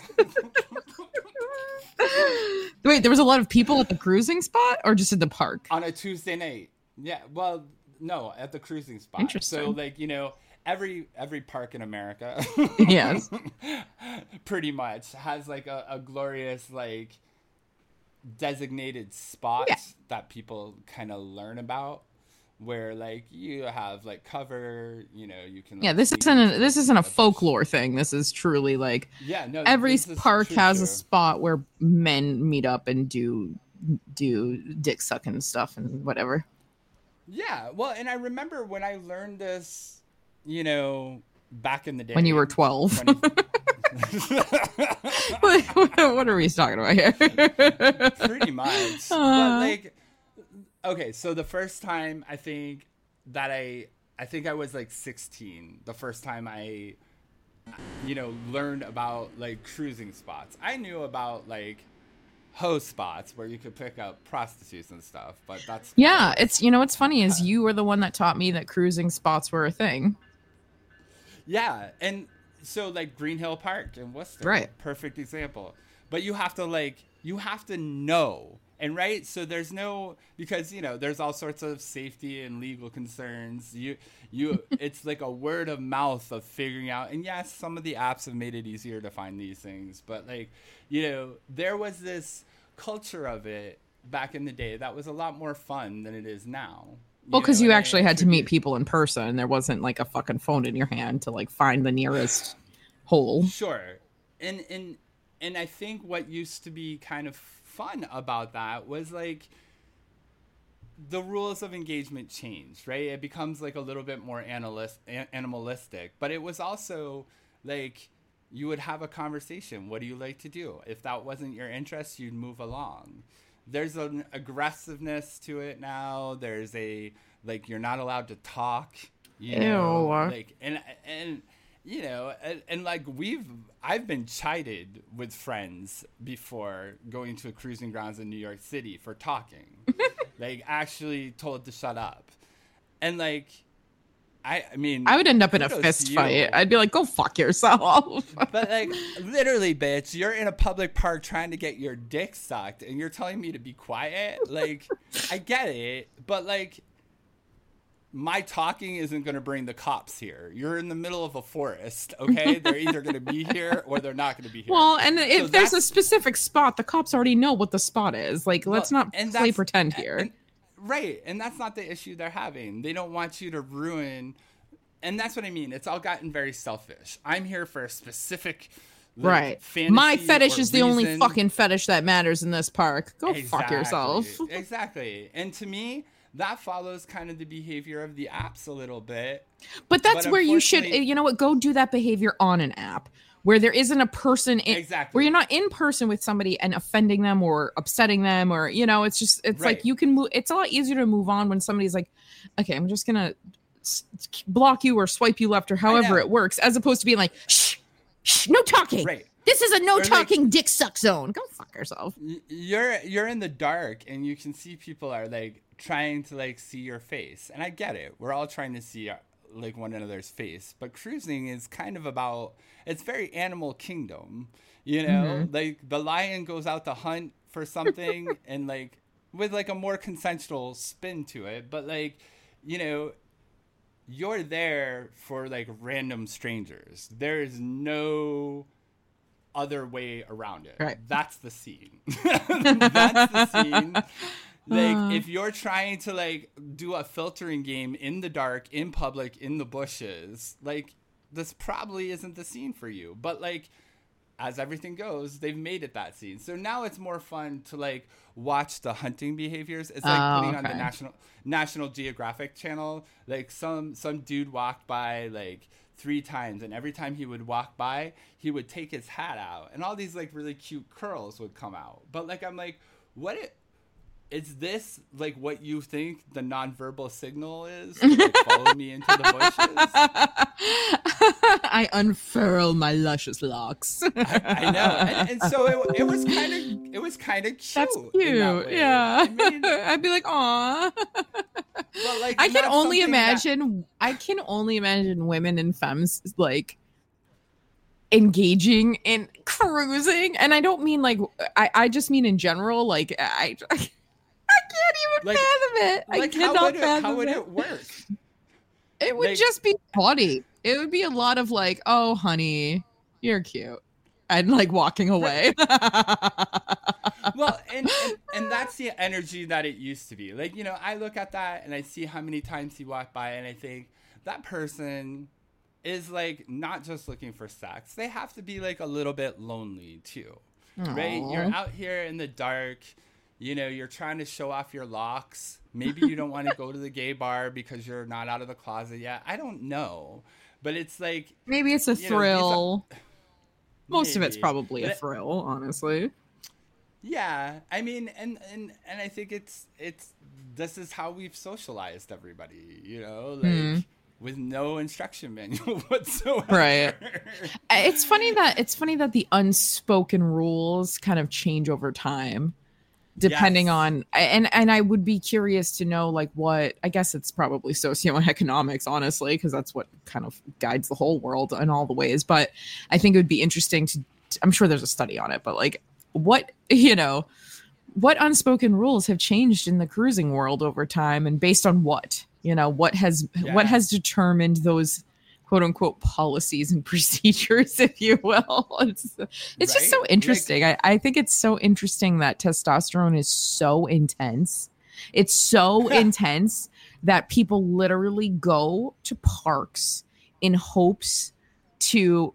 Wait, there was a lot of people at the cruising spot or just at the park? on a Tuesday night. Yeah, well, no, at the cruising spot. Interesting. So, like, you know, every every park in America, Yes. pretty much has like a, a glorious like designated spot Yeah. that people kind of learn about, where like you have like cover, you know, you can. Yeah, like, this see isn't a, into this the- isn't a the bush. folklore thing. This is truly like Yeah, no. every this is park true, has true. a spot where men meet up and do do dick sucking stuff and whatever. Yeah, well, and I remember when I learned this, you know, back in the day When you were twelve. twenty what, what are we talking about here? pretty much. Uh. But like, okay, so the first time I think that I, I think I was like sixteen. The first time I, you know, learned about like cruising spots. I knew about like hoe spots where you could pick up prostitutes and stuff, but that's Yeah, it's you know what's funny is you were the one that taught me that cruising spots were a thing. Yeah, and so like Green Hill Park in Worcester, Right. perfect example. But you have to like you have to know, and right, so there's no because you know there's all sorts of safety and legal concerns. You you it's like a word of mouth of figuring out. And yes, some of the apps have made it easier to find these things, but like you know there was this culture of it back in the day that was a lot more fun than it is now. Well, because know, you and I actually had to meet attribute- people in person. There wasn't like a fucking phone in your hand to like find the nearest hole. Sure. And and and I think what used to be kind of fun about that was like the rules of engagement changed, right? It becomes like a little bit more analyst, a- animalistic, but it was also like you would have a conversation. What do you like to do? If that wasn't your interest, you'd move along. There's an aggressiveness to it now. There's a like you're not allowed to talk. You know, Ew. like and and you know and, and like we've I've been chided with friends before going to a cruising grounds in New York City for talking. Like actually told to shut up, and like I I mean I would end up in a kudos fist to you. fight. I'd be like, go fuck yourself. But like literally, bitch, you're in a public park trying to get your dick sucked and you're telling me to be quiet? Like, I get it, but like my talking isn't going to bring the cops here. You're in the middle of a forest, okay? They're either going to be here or they're not going to be here. Well, and if So there's a that's- specific spot, the cops already know what the spot is. Like, let's Well, not and play that's- pretend here. and- right, and that's not the issue they're having. They don't want you to ruin, and that's what I mean. It's all gotten very selfish. I'm here for a specific, like, Right. fantasy My fetish or is the only reason. fucking fetish that matters in this park. Go fuck yourself. Exactly. And to me, that follows kind of the behavior of the apps a little bit. But that's But where you should, unfortunately- you know what, go do that behavior on an app where there isn't a person in, Exactly. where you're not in person with somebody and offending them or upsetting them or, you know, it's just, it's like Right. you can move, it's a lot easier to move on when somebody's like, okay, I'm just going to block you or swipe you left or however know. it works, as opposed to being like, shh, shh, no talking. Right. This is a no Or, like- talking dick suck zone. Go fuck yourself. Y- You're you're in the dark and you can see people are like trying to like see your face. And I get it. We're all trying to see our, like one another's face. But cruising is kind of about it's very animal kingdom. You know, like the lion goes out to hunt for something and like with like a more consensual spin to it. But like, you know, you're there for like random strangers. There is no other way around it. Right. That's the scene. That's the scene. Like Uh. if you're trying to like do a filtering game in the dark, in public, in the bushes, like this probably isn't the scene for you. But like as everything goes, they've made it that scene. So now it's more fun to like watch the hunting behaviors. It's like Oh, putting on the okay. National National Geographic channel. Like some some dude walked by like three times, and every time he would walk by, he would take his hat out, and all these like really cute curls would come out. But like, I'm like, what it is this like what you think the nonverbal signal is to, like, follow me into the bushes? I unfurl my luscious locks. I, I know, and, and so it, it was kind of it was kind of cute. That's in cute. that way. Yeah, I mean, I'd be like, aw. but, like, I can not only something that- imagine. I can only imagine women and femmes like engaging in cruising, and I don't mean like I. I just mean in general. Like I. I I can't even Like- fathom it. I like how cannot would it, fathom how would it. it work? It would like- just be funny. It would be a lot of like, oh, honey, you're cute. And like walking away. Well, and, and and that's the energy that it used to be. Like, you know, I look at that and I see how many times he walked by, and I think that person is like not just looking for sex. They have to be like a little bit lonely too. Right? Aw. You're out here in the dark. You know, you're trying to show off your locks. Maybe you don't want to go to the gay bar because you're not out of the closet yet. I don't know. But it's like, Maybe it's a you know, these are- thrill. Most of it's maybe. probably a But- thrill, honestly. Yeah, I mean, and, and and I think it's it's this is how we've socialized everybody, you know, like Hmm. with no instruction manual whatsoever. Right. It's funny that it's funny that the unspoken rules kind of change over time, depending Yes. on and and I would be curious to know like what I guess it's probably socioeconomics, honestly, because that's what kind of guides the whole world in all the ways. But I think it would be interesting to. I'm sure there's a study on it, but like what you know, what unspoken rules have changed in the cruising world over time, and based on what you know, what has Yeah. what has determined those quote unquote policies and procedures, if you will. It's it's just so Right? interesting. I, I think it's so interesting that testosterone is so intense. It's so intense that people literally go to parks in hopes to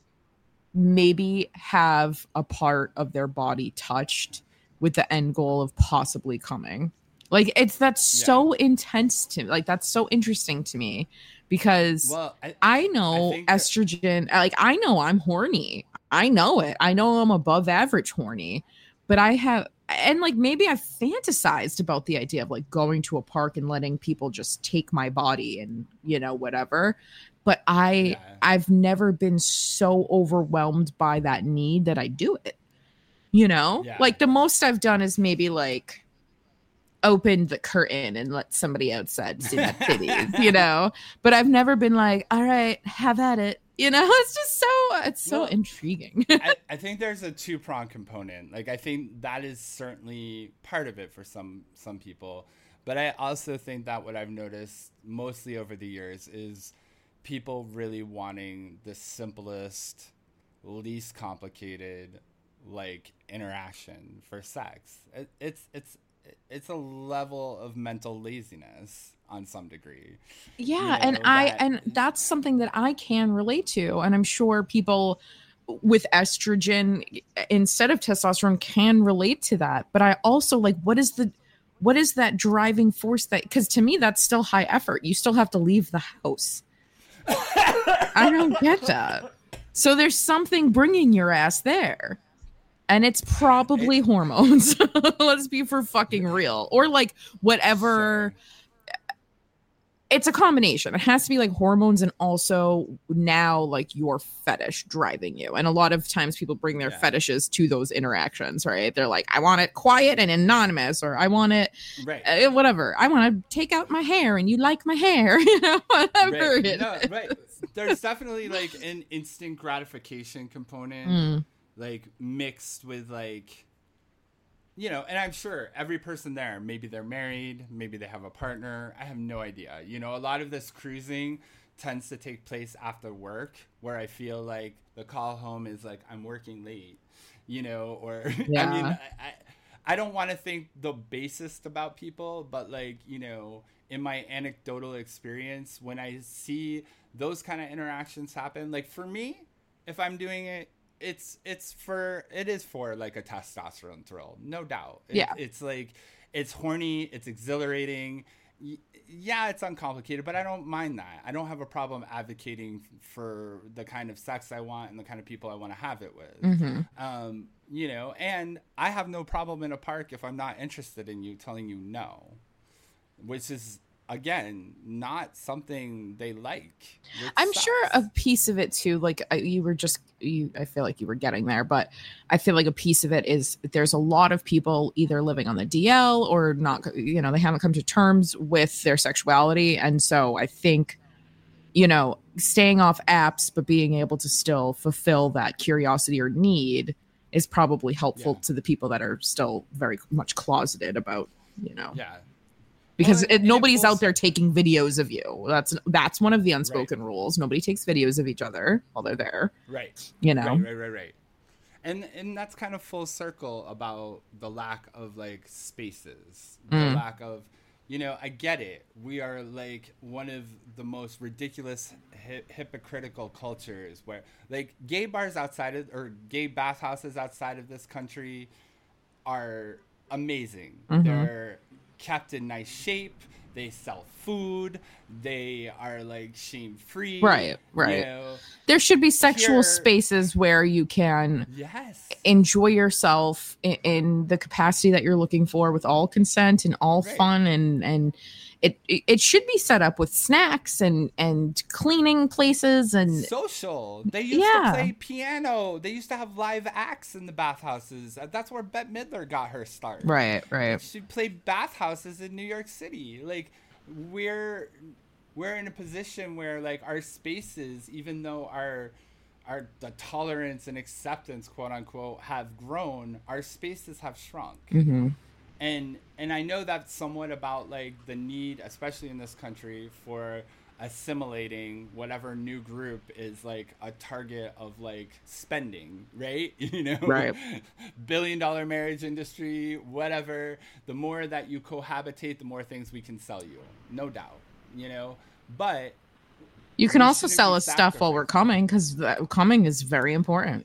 maybe have a part of their body touched with the end goal of possibly coming. Like it's that's so intense to like that's so interesting to me because Well, I, I know I think that- estrogen, like I know I'm horny. I know it. I know I'm above average horny, but I have, and like maybe I've fantasized about the idea of like going to a park and letting people just take my body and, you know, whatever. But I, Yeah. I've never been so overwhelmed by that need that I do it. You know, Yeah. like the most I've done is maybe like opened the curtain and let somebody outside see my titties, you know, but I've never been like, all right, have at it. You know, it's just so, it's so Well, intriguing. I, I think there's a two prong component. Like I think that is certainly part of it for some some people, but I also think that what I've noticed mostly over the years is people really wanting the simplest, least complicated, like interaction for sex. It, it's it's it's a level of mental laziness on some degree. Yeah, you and know, I that- and that's something that I can relate to, and I'm sure people with estrogen instead of testosterone can relate to that. But I also like what is the what is that driving force that, because to me that's still high effort. You still have to leave the house. I don't get that. So there's something bringing your ass there. And it's probably hormones. Let's be for fucking real. Or like whatever. It's a combination. It has to be like hormones and also now like your fetish driving you. And a lot of times people bring their Yeah. fetishes to those interactions, right? They're like, I want it quiet and anonymous, or I want it Right. uh, whatever. I want to take out my hair and you like my hair, you know, whatever Right. it No, is. right. There's definitely like an instant gratification component, Mm. like mixed with like, you know, and I'm sure every person there, maybe they're married, maybe they have a partner. I have no idea. You know, a lot of this cruising tends to take place after work, where I feel like the call home is like, I'm working late, you know, or I mean, Yeah. I, I, I don't want to think the basest about people, but like, you know, in my anecdotal experience, when I see those kind of interactions happen, like for me, if I'm doing it, it's it's for it is for like a testosterone thrill, no doubt. It- Yeah. it's like it's horny, it's exhilarating, y- yeah, it's uncomplicated, but I don't mind that. I don't have a problem advocating for the kind of sex I want and the kind of people I want to have it with. Mm-hmm. Um, you know, and I have no problem in a park if I'm not interested in you telling you no, which is, again, not something they like. which I'm sucks. sure a piece of it too, like I- you were just, you, I feel like you were getting there, but I feel like a piece of it is there's a lot of people either living on the D L or not, you know, they haven't come to terms with their sexuality. And so I think, you know, staying off apps, but being able to still fulfill that curiosity or need is probably helpful Yeah. to the people that are still very much closeted about, you know, Yeah. because Well, it, and it nobody's pulls- out there taking videos of you. That's that's one of the unspoken rules. Nobody takes videos of each other while they're there. Right. You know, Right, right, right, right. And and that's kind of full circle about the lack of like spaces. The Mm. lack of, you know, I get it. We are like one of the most ridiculous hi- hypocritical cultures where like gay bars outside of or gay bathhouses outside of this country are amazing. Mhm. They're kept in nice shape. They sell food. They are like shame free. Right, right. You know? there should be sexual Here- spaces where you can Yes. enjoy yourself in, in the capacity that you're looking for, with all consent and all Right. fun, and and it it it should be set up with snacks and and cleaning places and Social. They used Yeah. to play piano. They used to have live acts in the bathhouses. Uh, That's where Bette Midler got her start. right, right. She played bathhouses in New York City. Like we're we're in a position where like our spaces, even though our our the tolerance and acceptance, quote unquote, have grown, our spaces have shrunk. Mm-hmm. and and I know that's somewhat about like the need, especially in this country, for assimilating whatever new group is like a target of like spending, right? You know, Right. billion dollar marriage industry, whatever. The more that you cohabitate, the more things we can sell you, no doubt. You know, but You can we also shouldn't sell be us stuff while we're coming, because coming is very important.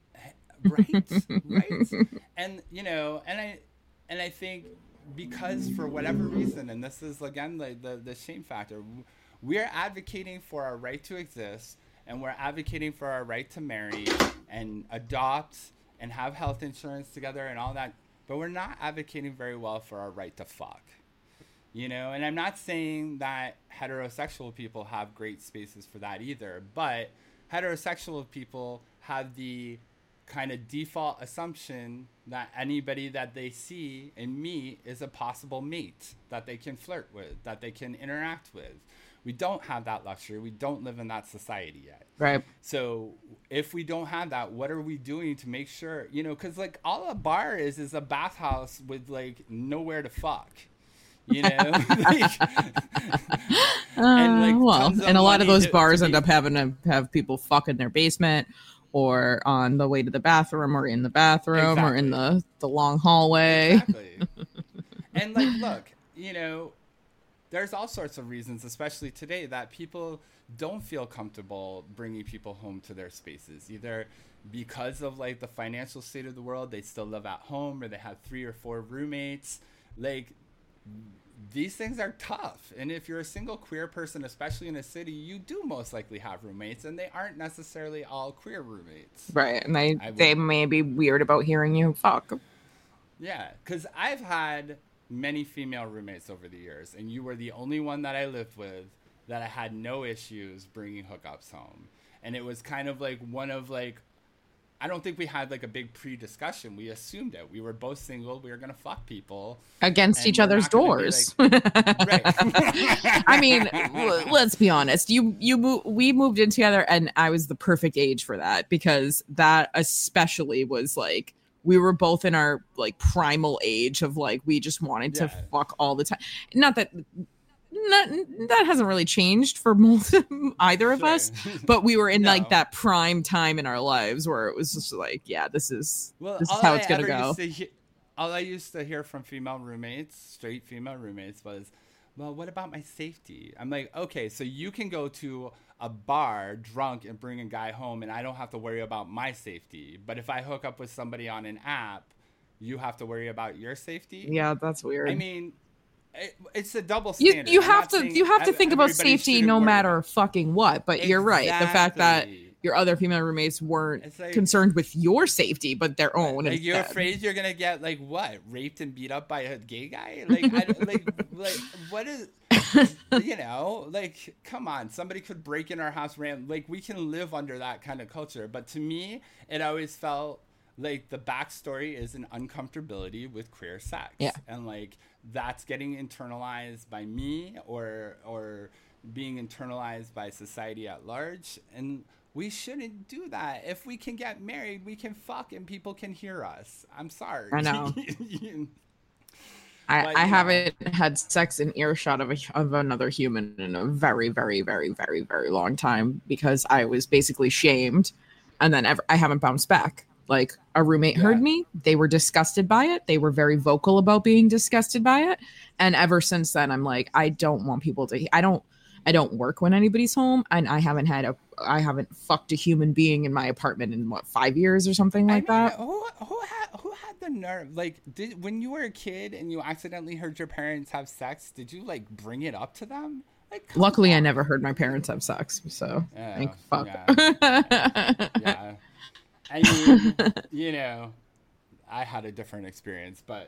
right right and you know and i and i think because for whatever reason, and this is again the, the the shame factor, we're advocating for our right to exist, and we're advocating for our right to marry and adopt and have health insurance together and all that, but we're not advocating very well for our right to fuck. You know, and I'm not saying that heterosexual people have great spaces for that either, but heterosexual people have the kind of default assumption that anybody that they see and meet is a possible mate that they can flirt with, that they can interact with. We don't have that luxury. We don't live in that society yet. Right. So if we don't have that, what are we doing to make sure, you know, because like all a bar is is a bathhouse with like nowhere to fuck. You know, like, and, like, Uh, well, tons of and a lot of money those to- bars to end be- up having to have people fuck in their basement, or on the way to the bathroom, or in the bathroom, or in Exactly. the the long hallway. Exactly. And like, look, you know, there's all sorts of reasons, especially today, that people don't feel comfortable bringing people home to their spaces, either because of like the financial state of the world, they still live at home, or they have three or four roommates. Like, these things are tough. And if you're a single queer person, especially in a city, you do most likely have roommates, and they aren't necessarily all queer roommates. Right, and they I would- they may be weird about hearing you fuck. Yeah, because I've had many female roommates over the years, and you were the only one that I lived with that I had no issues bringing hookups home. And it was kind of like one of like, I don't think we had like a big pre-discussion. We assumed it. We were both single. We were going to fuck people. Against And each we're other's not gonna be doors. Right. I mean, l- let's be honest. You you mo- we moved in together, and I was the perfect age for that, because that especially was like we were both in our like primal age of like we just wanted to Yeah. fuck all the time. Not that not, that hasn't really changed for most, either of Sure. us, but we were in No. like that prime time in our lives where it was just like, yeah, this is Well, this is all how I it's gonna ever go. used to he- all I used to hear from female roommates, straight female roommates, was, well, what about my safety? I'm like, okay, so you can go to a bar drunk and bring a guy home, and I don't have to worry about my safety. But if I hook up with somebody on an app, you have to worry about your safety. Yeah, that's weird. I mean, it, it's a double You, standard. you I'm have not to saying you have to ev- think about everybody safety shouldn't no worry matter about fucking what. But you're right. The fact that Exactly. your other female roommates weren't It's like- concerned with your safety, but their own. Like you're instead. afraid you're gonna get like what raped and beat up by a gay guy? Like I don't- like like what is you know like come on, somebody could break in our house ran like we can live under that kind of culture. But to me, it always felt like the backstory is an uncomfortability with queer sex, Yeah. and like that's getting internalized by me or or being internalized by society at large, and we shouldn't do that. If we can get married, we can fuck and people can hear us. I'm sorry. I know. I, But, I you know. haven't had sex in earshot of a, of another human in a very, very, very, very, very long time because I was basically shamed, and then ever, I haven't bounced back. Like a roommate Yeah. heard me, they were disgusted by it. They were very vocal about being disgusted by it, and ever since then, I'm like, I don't want people to. I don't. I don't work when anybody's home, and I haven't had a. I haven't fucked a human being in my apartment in what five years or something like I mean, that. Who, who had who had the nerve? Like, did when you were a kid and you accidentally heard your parents have sex, did you like bring it up to them? Like, come Luckily, I on. never heard my parents have sex, so Yeah, thank fuck. Yeah. yeah. I mean, you know, I had a different experience, but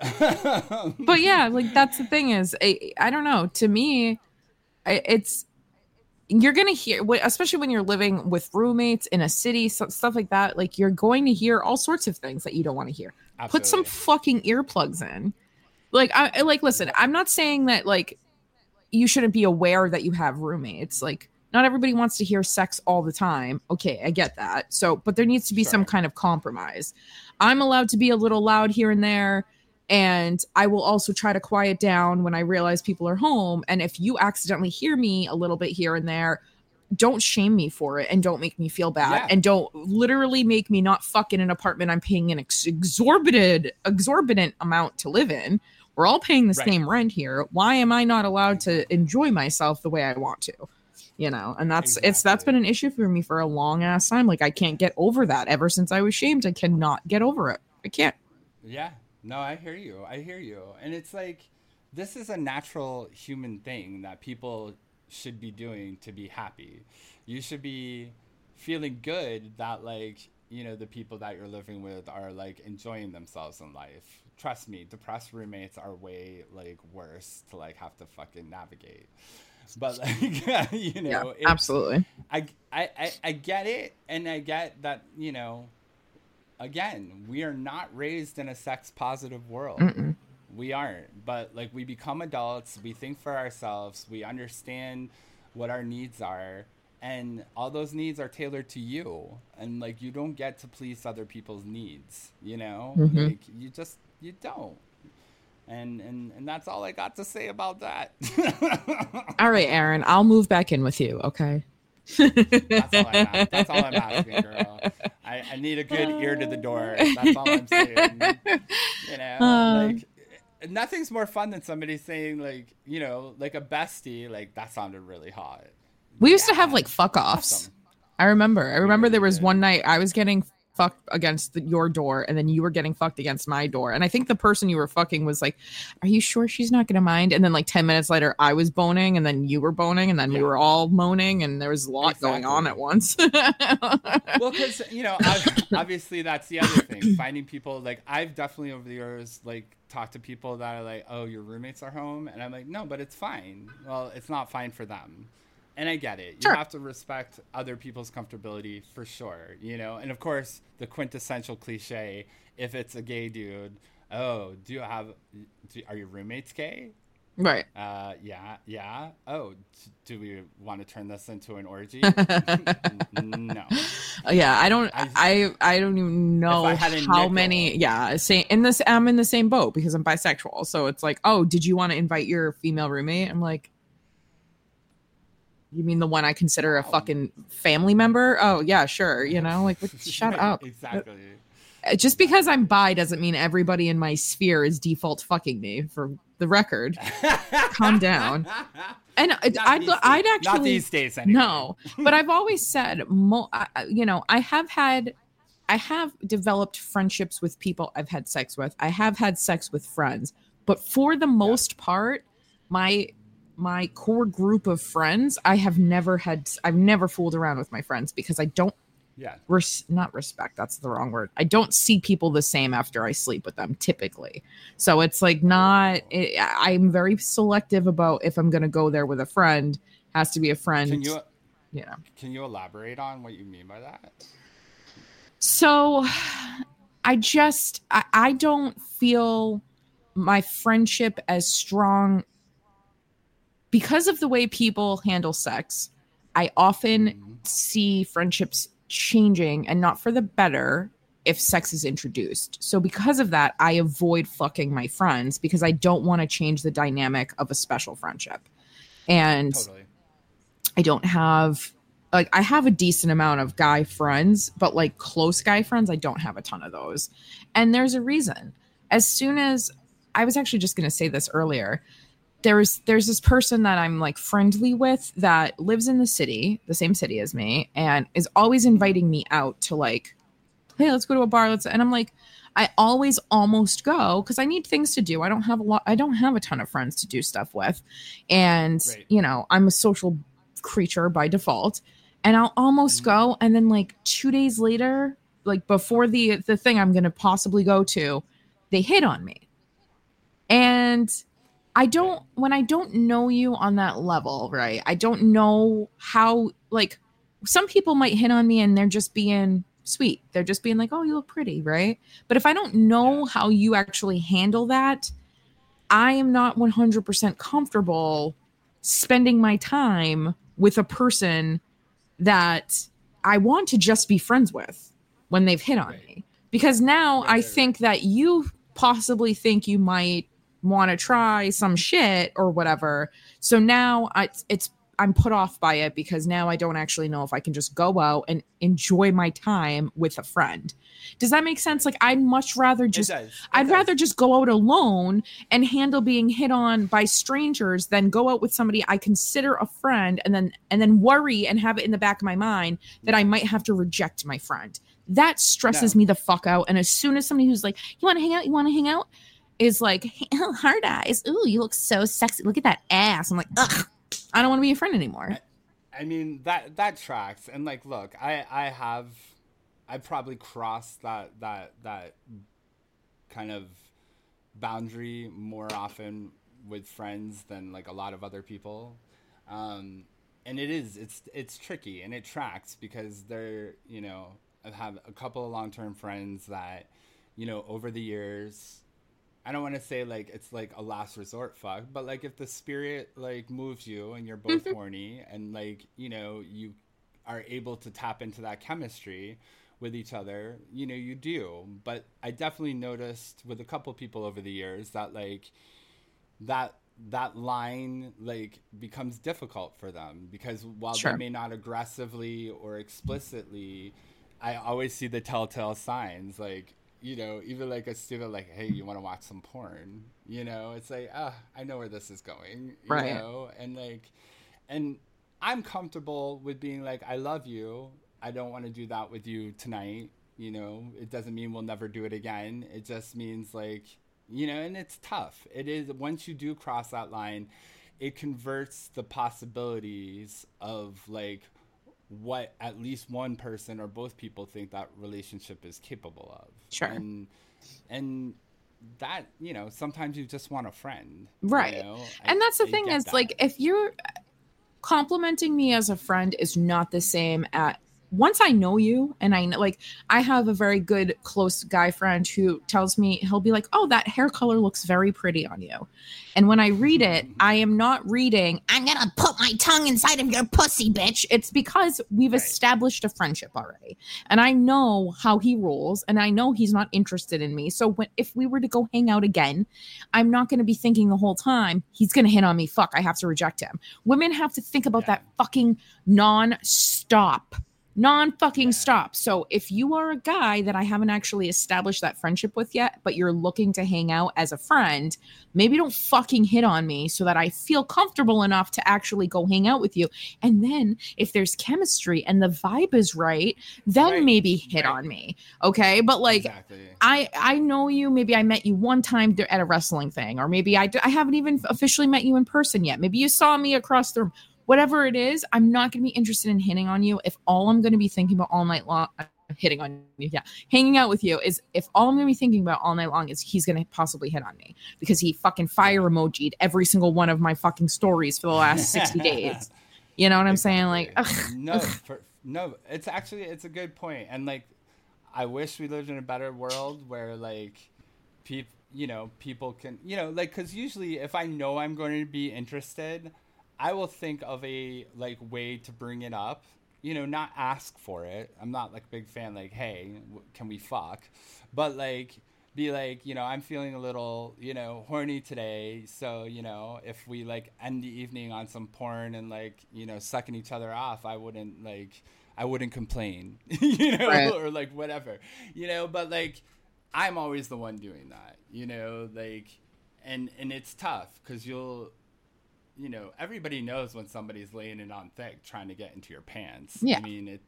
But yeah, like that's the thing is, I, I don't know. To me, I, it's you're gonna hear, wh- especially when you're living with roommates in a city, so, stuff like that. Like you're going to hear all sorts of things that you don't want to hear. Put some Absolutely. fucking earplugs in. Like I I- like listen. I'm not saying that like you shouldn't be aware that you have roommates. Like not everybody wants to hear sex all the time. Okay, I get that. So, but there needs to be some Sure. kind of compromise. I'm allowed to be a little loud here and there. And I will also try to quiet down when I realize people are home. And if you accidentally hear me a little bit here and there, don't shame me for it and don't make me feel bad. Yeah. And don't literally make me not fuck in an apartment I'm paying an ex- exorbitant, exorbitant amount to live in. We're all paying the Right. same rent here. Why am I not allowed to enjoy myself the way I want to? You know, and that's it's that's Exactly. been an issue for me for a long ass time. Like I can't get over that. Ever since I was shamed, I cannot get over it. I can't. Yeah. No, I hear you. I hear you. And it's like, this is a natural human thing that people should be doing to be happy. You should be feeling good that, like, you know, the people that you're living with are, like, enjoying themselves in life. Trust me, depressed roommates are way, like, worse to, like, have to fucking navigate. But, like, you know, Yeah, it's- absolutely. I, I, I, I get it, and I get that, you know, again, we are not raised in a sex positive world. Mm-mm. We aren't. But like we become adults, we think for ourselves, we understand what our needs are, and all those needs are tailored to you. And like you don't get to please other people's needs, you know? Mhm. Like you just you don't. And and and that's all I got to say about that. All right, Aaron, I'll move back in with you, okay? That's all I'm asking. That's all I'm asking, girl. I, I need a good ear to the door. That's all I'm saying. You know, Uh. like nothing's more fun than somebody saying like, you know, like a bestie. Like that sounded really hot. We used to have Yeah, like fuck offs. awesome. I remember. I remember really there was did. one night I was getting fucked against the, your door, and then you were getting fucked against my door. And I think the person you were fucking was like, "Are you sure she's not gonna mind?" And then like ten minutes later, I was boning, and then you were boning, and then we Yeah. were all moaning, and there was a lot going on at Exactly. once. Well, because you know, ob- obviously that's the other thing. Finding people like I've definitely over the years like talked to people that are like, "Oh, your roommates are home," and I'm like, "No, but it's fine." Well, it's not fine for them, and I get it. You Sure. have to respect other people's comfortability for sure, you know. And of course, the quintessential cliche: if it's a gay dude, oh, do you have? Do, are your roommates gay? Right. Uh, yeah, yeah. Oh, d- do we want to turn this into an orgy? N- no. Uh, yeah, I don't. I- I I don't even know I had a how nickel- many. Yeah, say in this. I'm in the same boat because I'm bisexual. So it's like, oh, did you want to invite your female roommate? I'm like, you mean the one I consider a Wow. fucking family member? Oh yeah, sure. You know, like what- shut Right, up. Exactly. Uh, Just because I'm bi doesn't mean everybody in my sphere is default fucking me. For the record, calm down. And Not I'd these I'd days. actually Not these days anyway. no, but I've always said, mo- I, I- you know, I have had, I have developed friendships with people I've had sex with. I have had sex with friends, but But for the most yeah. part, my my core group of friends, I have never had, I've never fooled around with my friends because I don't, yeah, res- not respect, that's the wrong word. I don't see people the same after I sleep with them typically. So it's like not, it, I'm very selective about if I'm going to go there with a friend, has to be a friend. Can you, you know, can you elaborate on what you mean by that? So I just, I, I don't feel my friendship as strong because of the way people handle sex. I often mm-hmm. see friendships changing, and not for the better, if sex is introduced. So because of that, I avoid fucking my friends because I don't want to change the dynamic of a special friendship. And totally. I don't have, like, I have a decent amount of guy friends, but like close guy friends, I don't have a ton of those. And there's a reason. As soon as, I was actually just going to say this earlier, There's there's this person that I'm like friendly with that lives in the city, the same city as me, and is always inviting me out to like, hey, let's go to a bar. Let's and I'm like, I always almost go because I need things to do. I don't have a lot. I don't have a ton of friends to do stuff with, and right. you know, I'm a social creature by default, and I'll almost mm-hmm. go, and then like two days later, like before the the thing I'm gonna possibly go to, they hit on me, and I don't, when I don't know you on that level, right? I don't know how, like, some people might hit on me and they're just being sweet. They're just being like, oh, you look pretty, right? But if I don't know how you actually handle that, I am not one hundred percent comfortable spending my time with a person that I want to just be friends with when they've hit on me. Because now I think that you possibly think you might want to try some shit or whatever. So now I, it's I'm put off by it because now I don't actually know if I can just go out and enjoy my time with a friend. Does that make sense? Like, I'd much rather just it does. It I'd does. rather just go out alone and handle being hit on by strangers than go out with somebody I consider a friend and then and then worry and have it in the back of my mind that I might have to reject my friend. That stresses no. me the fuck out. And as soon as somebody who's like, you want to hang out? You want to hang out? Is like, hard eyes. Ooh, you look so sexy. Look at that ass. I'm like, ugh, I don't want to be a friend anymore. I, I mean, that that tracks. And like, look, I, I have, I probably crossed that that that kind of boundary more often with friends than like a lot of other people. Um, and it is, it's it's tricky and it tracks because they're, you know, I have a couple of long-term friends that, you know, over the years, I don't want to say like it's like a last resort fuck, but like if the spirit like moves you and you're both mm-hmm. horny and like, you know, you are able to tap into that chemistry with each other, you know, you do. But I definitely noticed with a couple people over the years that like that that line like becomes difficult for them because while sure. they may not aggressively or explicitly, I always see the telltale signs like, you know, even like a student like, hey, you want to watch some porn? You know, it's like, ah, I know where this is going. You right. know, and like, and I'm comfortable with being like, I love you. I don't want to do that with you tonight. You know, it doesn't mean we'll never do it again. It just means like, you know, and it's tough. It is, once you do cross that line, it converts the possibilities of like, what at least one person or both people think that relationship is capable of. Sure. And and that, you know, sometimes you just want a friend. Right. You know? And I, that's the I thing is that. like, if you're complimenting me as a friend is not the same at once I know you and I know, like, I have a very good close guy friend who tells me, he'll be like, oh, that hair color looks very pretty on you. And when I read it, I am not reading, I'm going to put my tongue inside of your pussy, bitch. It's because we've right. established a friendship already. And I know how he rolls and I know he's not interested in me. So when, if we were to go hang out again, I'm not going to be thinking the whole time, he's going to hit on me. Fuck, I have to reject him. Women have to think about yeah. that fucking non-stop. non-fucking stop. So if you are a guy that I haven't actually established that friendship with yet, but you're looking to hang out as a friend, maybe don't fucking hit on me so that I feel comfortable enough to actually go hang out with you. And then if there's chemistry and the vibe is right, then Right. maybe hit Right. on me. Okay. But like, Exactly. I, I know you, maybe I met you one time th- at a wrestling thing, or maybe I, d- I haven't even officially met you in person yet. Maybe you saw me across the room. Whatever it is, I'm not going to be interested in hitting on you if all I'm going to be thinking about all night long, uh, hitting on you, yeah, hanging out with you is if all I'm going to be thinking about all night long is he's going to possibly hit on me because he fucking fire emoji'd every single one of my fucking stories for the last sixty days. You know what I'm saying? Like, ugh, no, ugh. for, no, it's actually, it's a good point. And like, I wish we lived in a better world where like people, you know, people can, you know, like, cause usually if I know I'm going to be interested, I will think of a like way to bring it up, you know, not ask for it. I'm not like a big fan, like, hey, w- can we fuck? But like, be like, you know, I'm feeling a little, you know, horny today. So, you know, if we like end the evening on some porn and like, you know, sucking each other off, I wouldn't like, I wouldn't complain, you know, Right. or like whatever, you know, but like, I'm always the one doing that, you know, like, and, and it's tough because you'll, you know, everybody knows when somebody's laying it on thick trying to get into your pants. Yeah. I mean, it,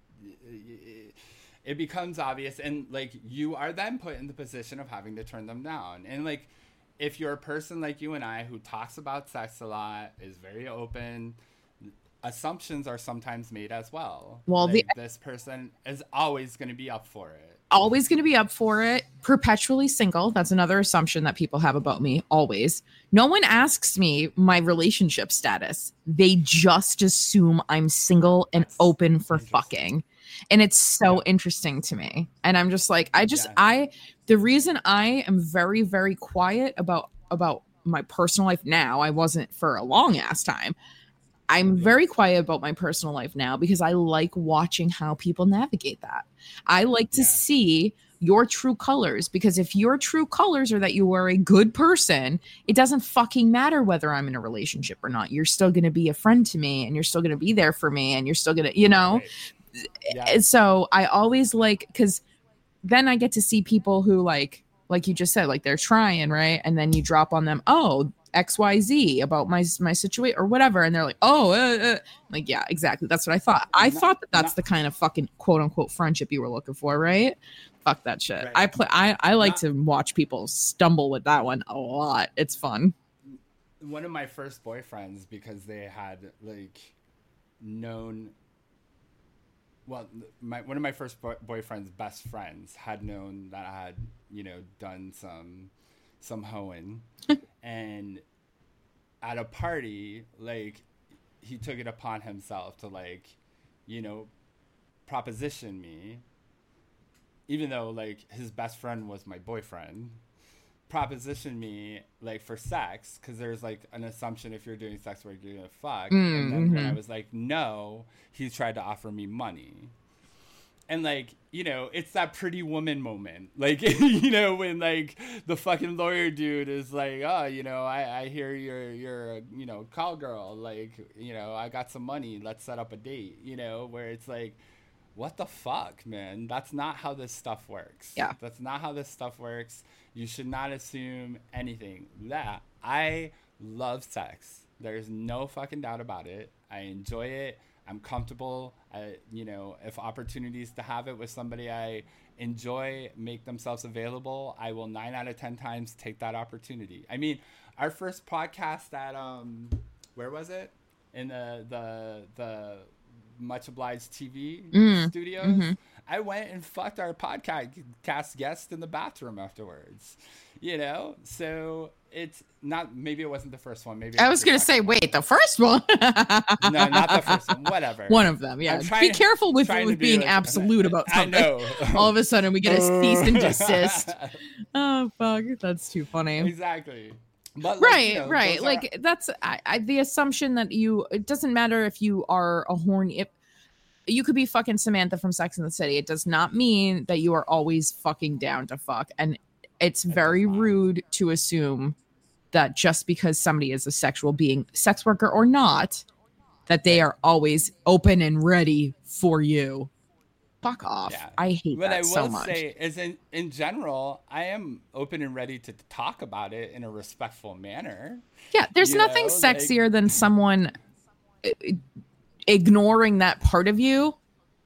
it it becomes obvious, and like you are then put in the position of having to turn them down. And like, if you're a person like you and I who talks about sex a lot, is very open, assumptions are sometimes made as well. Well, like, the- this person is always going to be up for it. Always going to be up for it. Perpetually single. That's another assumption that people have about me. Always. No one asks me my relationship status. They just assume I'm single and That's open for interesting. fucking. And it's so Yeah. interesting to me. And I'm just like, I just, Yeah. I, the reason I am very, very quiet about, about my personal life now, I wasn't for a long ass time. I'm very quiet about my personal life now because I like watching how people navigate that. I like to Yeah. see your true colors, because if your true colors are that you are a good person, it doesn't fucking matter whether I'm in a relationship or not. You're still going to be a friend to me, and you're still going to be there for me, and you're still going to, you know? Right. Yeah. And so I always like, because then I get to see people who like, like you just said, like they're trying, right? And then you drop on them, oh, X Y Z about my my situation or whatever, and they're like, oh, uh, uh. like, yeah, exactly. That's what I thought. I Not- thought that that's not- the kind of fucking quote unquote friendship you were looking for, right? Fuck that shit. Right. I play. I I like Not- to watch people stumble with that one a lot. It's fun. One of my first boyfriends, because they had like known, well, my one of my first boy- boyfriend's best friends had known that I had, you know, done some some hoeing, and at a party, like, he took it upon himself to like, you know, proposition me, even though like his best friend was my boyfriend. Proposition me like for sex, because there's like an assumption if you're doing sex work you're gonna fuck. And then when I was like no, he tried to offer me money. And like, you know, it's that Pretty Woman moment, like, you know, when like the fucking lawyer dude is like, oh, you know, I, I hear you're you're a, you know, call girl, like, you know, I got some money, let's set up a date, you know, where it's like, what the fuck, man? That's not how this stuff works. Yeah. That's not how this stuff works. You should not assume anything. That I love sex. There's no fucking doubt about it. I enjoy it. I'm comfortable. I, you know, if opportunities to have it with somebody I enjoy make themselves available, I will nine out of ten times take that opportunity. I mean, our first podcast at um, where was it? In the the the Much Obliged T V Mm, studios. mm-hmm. I went and fucked our podcast guest in the bathroom afterwards. You know, so it's not. Maybe it wasn't the first one. Maybe it I was the gonna second say, wait, the first one? one. No, not the first one. Whatever. One of them, yeah. I'm trying Be to- careful with, trying to with be being like- absolute about I something. know. All of a sudden, we get a cease and desist. Oh fuck, that's too funny. Exactly. But like, Right, you know, right. those are- Like that's I, I, the assumption that you. It doesn't matter if you are a horny. If, you could be fucking Samantha from Sex and the City. It does not mean that you are always fucking down to fuck. And it's very not. rude to assume that just because somebody is a sexual being, sex worker or not, that they are always open and ready for you. fuck off. Yeah. I hate what that I will so much. say is, in in general, I am open and ready to talk about it in a respectful manner. Yeah, there's you nothing know, sexier like- than someone uh, ignoring that part of you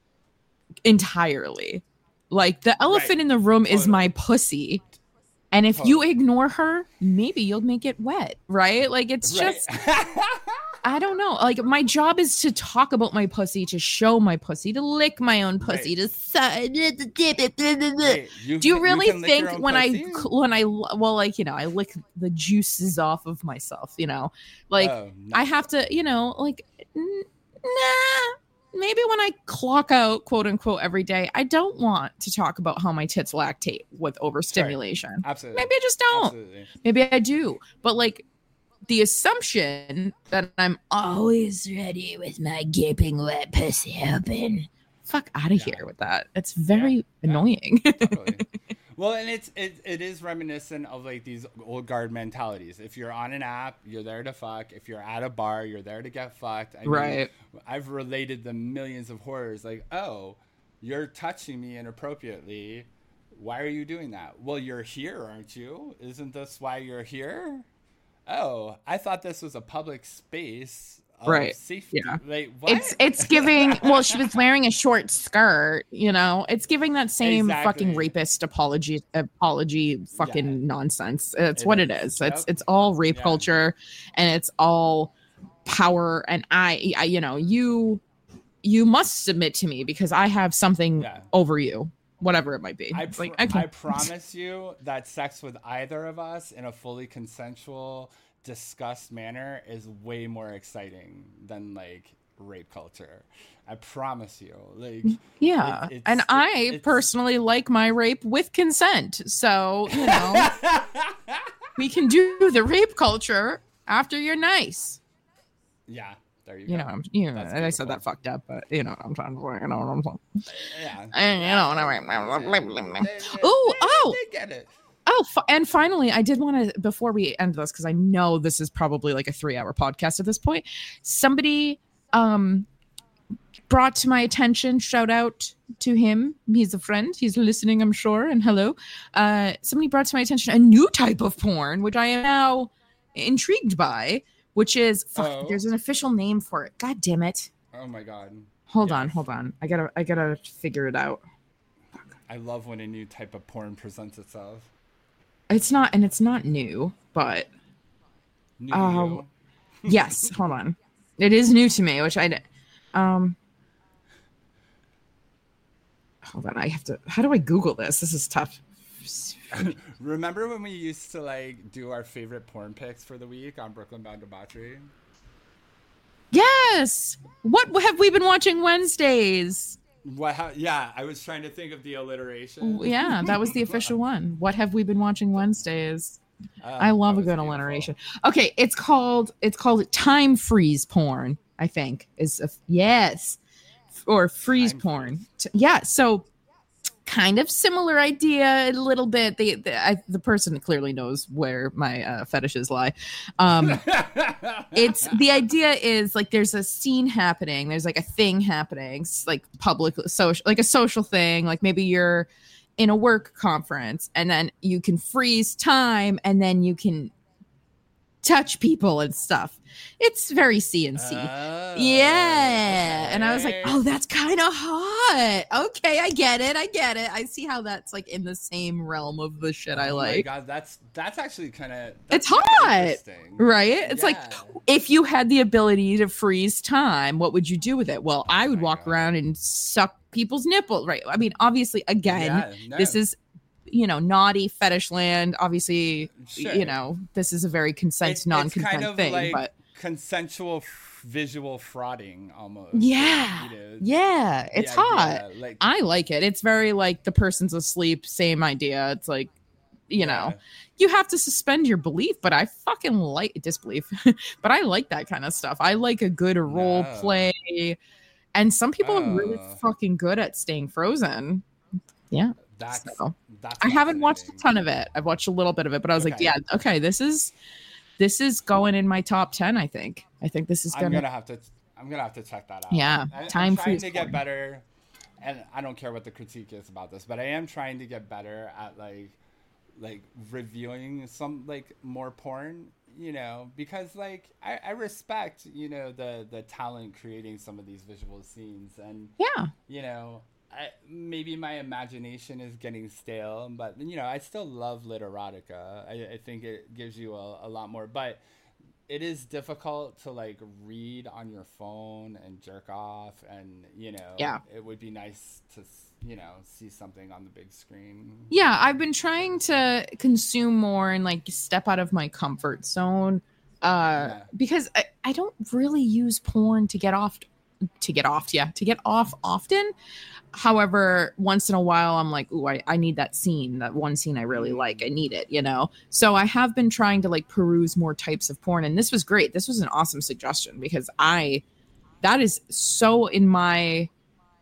entirely. Like the elephant Right. in the room is Totally. my pussy. And if you ignore her, maybe you'll make it wet, right? Like it's Right. just I don't know. Like my job is to talk about my pussy, to show my pussy, to lick my own pussy, Right. to su- dip it. Right. Do you can- really can lick your think own when pussy? I when I well like you know I lick the juices off of myself, you know, like Oh, no. I have to, you know, like n- nah. Maybe when I clock out, quote unquote, every day, I don't want to talk about how my tits lactate with overstimulation. Absolutely. Maybe I just don't. Absolutely. Maybe I do. But like the assumption that I'm always ready with my gaping wet pussy open. Fuck out of Yeah. here with that. It's very Yeah. annoying. Totally. Well, and it's it, it is reminiscent of like these old guard mentalities. If you're on an app, you're there to fuck. If you're at a bar, you're there to get fucked. I mean, Right. I've related the millions of horrors. Like, oh, you're touching me inappropriately. Why are you doing that? Well, you're here, aren't you? Isn't this why you're here? Oh, I thought this was a public space of Right. safety. Yeah. Like, what? It's it's giving. Well, she was wearing a short skirt. You know, it's giving that same Exactly. fucking rapist apology apology fucking Yeah. nonsense. It's It what it is. is. It's Yep. it's all rape Yeah. culture, and it's all power. And I, I, you know, you you must submit to me because I have something Yeah. over you, whatever it might be. I, It's pr- like I okay. promise you that sex with either of us in a fully consensual, discussed manner is way more exciting than like rape culture. I promise you. Like, Yeah, it- it's- and it- I it's- personally like my rape with consent. So you know, we can do the rape culture after you're nice. yeah, there you, You go. know, I'm, you know, That's and I said that beautiful. fucked up, but you know what I'm trying to say. You know what I'm saying. Yeah. And, you know, and I'm They- like, they- Ooh, they- oh. they get it. oh, fi- and finally, I did want to before we end this because I know this is probably like a three-hour podcast at this point. Somebody um brought to my attention. Shout out to him. He's a friend. He's listening, I'm sure. And hello. Uh, somebody brought to my attention a new type of porn, which I am now intrigued by. Which is fuck, Oh. there's an official name for it. God damn it. Oh my god. Hold on, Yes. hold on. I gotta I gotta figure it out. I love when a new type of porn presents itself. It's not and it's not new, but New Oh. you. yes, hold on. It is new to me, which I d- um hold on. I have to how do I Google this? This is tough. Remember when we used to like do our favorite porn picks for the week on Brooklyn Bound Debauchery? Yes. What have we been watching Wednesdays? What? How, yeah, I was trying to think of the alliteration. Yeah, that was the official one. What have we been watching Wednesdays? Uh, I love that a was good beautiful. alliteration. Okay, it's called it's called time freeze porn. I think is a, yes, or freeze Time porn. freeze. T- Yeah, so kind of similar idea a little bit. The the, I, the person clearly knows where my uh, fetishes lie. Um, it's the idea is like there's a scene happening. There's like a thing happening, s- like public social, like a social thing. Like maybe you're in a work conference and then you can freeze time and then you can touch people and stuff. It's very C N C. Oh, Yeah. And I was like, okay. oh, that's kind of hot. Okay, I get it. I get it. I see how that's like in the same realm of the shit I Oh my like. god, that's that's actually kind of It's hot. Right? It's like Yeah. if you had the ability to freeze time, what would you do with it? Well, I would my walk God. around and suck people's nipples, right? I mean, obviously, again, Yeah, no. this is, you know, naughty fetish land. Obviously, Sure. you know, this is a very consent, It's- non-consent it's kind of thing, like but consensual f- visual frauding almost. yeah, You know, yeah, the it's hot. idea, Like, I like it. It's very like the person's asleep, same idea. It's like, you know, yeah. you have to suspend your belief, but I fucking like disbelief. But I like that kind of stuff. I like a good role No. play. And some people are really Oh. fucking good at staying frozen. Yeah. That's, So, that's I haven't watched a fascinating. ton of it. I've watched a little bit of it, but I was like, Okay. yeah, okay, this is this is going in my top ten, I think. I think this is I'm gonna, gonna have to. I'm gonna have to check that out. Yeah, I, time I'm trying freeze to get porn. better and I don't care what the critique is about this, but I am trying to get better at like like reviewing some like more porn, you know, because like I, I respect, you know, the the talent creating some of these visual scenes, and Yeah. you know, I, maybe my imagination is getting stale, but you know, I still love lit erotica. I, I think it gives you a, a lot more, but it is difficult to like read on your phone and jerk off, and you know, Yeah. it would be nice to, you know, see something on the big screen. Yeah, I've been trying to consume more and like step out of my comfort zone uh Yeah. because I, I don't really use porn to get off to get off yeah to get off often. However, once in a while I'm like, ooh, I, I need that scene, that one scene I really like. I need it, you know? So I have been trying to like peruse more types of porn, and this was great. This was an awesome suggestion because I that is so in my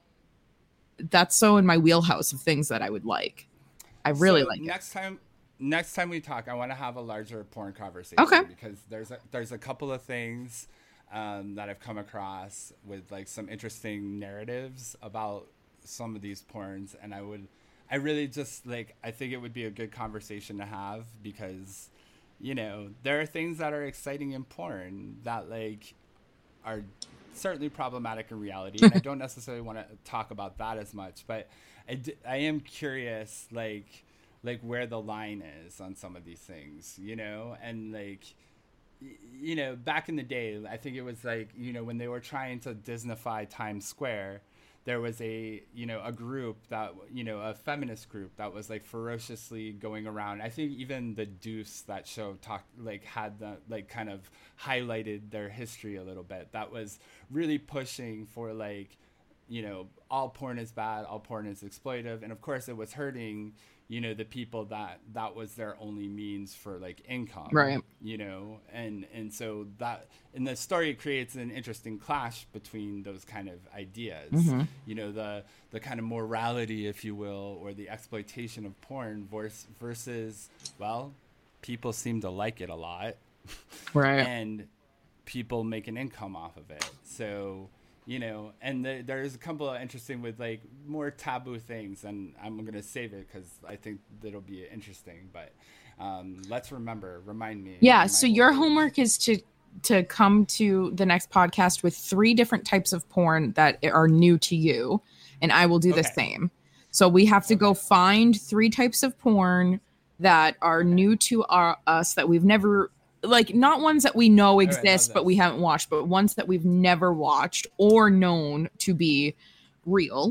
that's so in my wheelhouse of things that I would like. I really So like it. next time next time we talk, I want to have a larger porn conversation. Okay. Because there's a, there's a couple of things um, that I've come across with like some interesting narratives about some of these porns, and I would, I really just like, I think it would be a good conversation to have because, you know, there are things that are exciting in porn that like are certainly problematic in reality, and I don't necessarily want to talk about that as much, but I, d- I am curious, like, like where the line is on some of these things, you know, and like, y- you know, back in the day, I think it was like, you know, when they were trying to Disneyfy Times Square, there was a, you know, a group that, you know, a feminist group that was like ferociously going around. I think even the Deuce, that show, talked, like had the, like kind of highlighted their history a little bit. That was really pushing for like, you know, all porn is bad, all porn is exploitive. And of course it was hurting, you know, the people that that was their only means for like income, Right. you know, and and so that in the story it creates an interesting clash between those kind of ideas, Mm-hmm. you know, the the kind of morality, if you will, or the exploitation of porn versus, versus well, people seem to like it a lot, Right. and people make an income off of it. So, you know, and the, there's a couple of interesting with like more taboo things, and I'm going to save it because I think that'll be interesting. But um, let's remember, remind me. Yeah. on So my your homepage. homework is to to come to the next podcast with three different types of porn that are new to you, and I will do the Okay. same. So we have to go Okay. find three types of porn that are new to our, us that we've never like, not ones that we know right, love exist but this. we haven't watched, but ones that we've never watched or known to be real.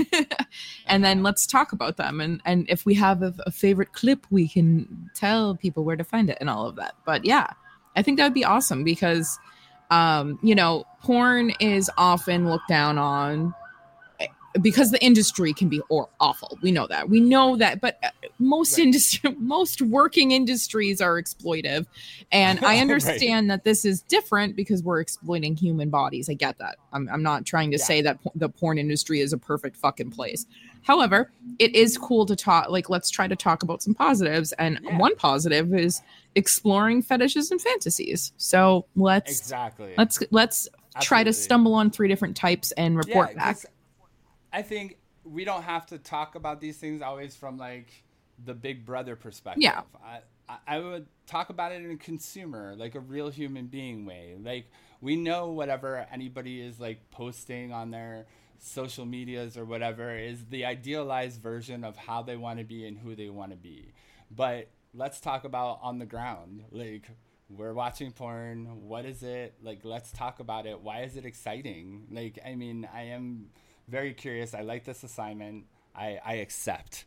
And then let's talk about them, and and if we have a, a favorite clip, we can tell people where to find it and all of that. But yeah, I think that would be awesome because um you know, porn is often looked down on because the industry can be or awful. We know that. We know that, but uh, most Right. industry, most working industries are exploitive, and I understand that this is different because we're exploiting human bodies. I get that. I'm, I'm not trying to Yeah. say that po- the porn industry is a perfect fucking place. However, it is cool to talk. Like, let's try to talk about some positives, and Yeah. one positive is exploring fetishes and fantasies. So let's Exactly. let's let's try to Absolutely. stumble on three different types and report Yeah, back. 'cause I think we don't have to talk about these things always from like the big brother perspective. Yeah. I, I- I would talk about it in a consumer, like a real human being way. Like we know whatever anybody is like posting on their social medias or whatever is the idealized version of how they want to be and who they want to be. But let's talk about on the ground. Like we're watching porn. What is it? Like, let's talk about it. Why is it exciting? Like, I mean, I am very curious. I like this assignment. I, I accept.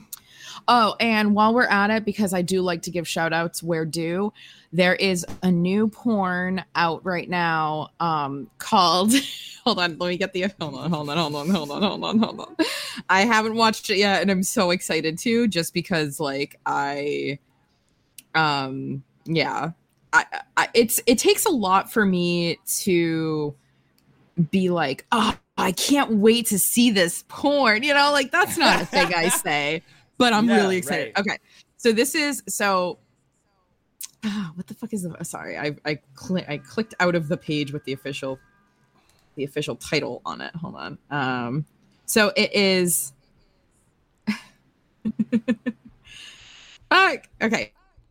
Oh, and while we're at it, because I do like to give shout outs where due, there is a new porn out right now um, called, hold on, let me get the, hold on, hold on, hold on, hold on, hold on, hold on. I haven't watched it yet, and I'm so excited too, just because like I, um, yeah, I, I it's, it takes a lot for me to be like, oh, I can't wait to see this porn. You know, like that's not a thing I say, but I'm No, really excited. right. Okay. So this is, so ah, what the fuck is the, sorry. I, I, cl- I clicked out of the page with the official, the official title on it. Hold on. Um, So it is. uh, okay.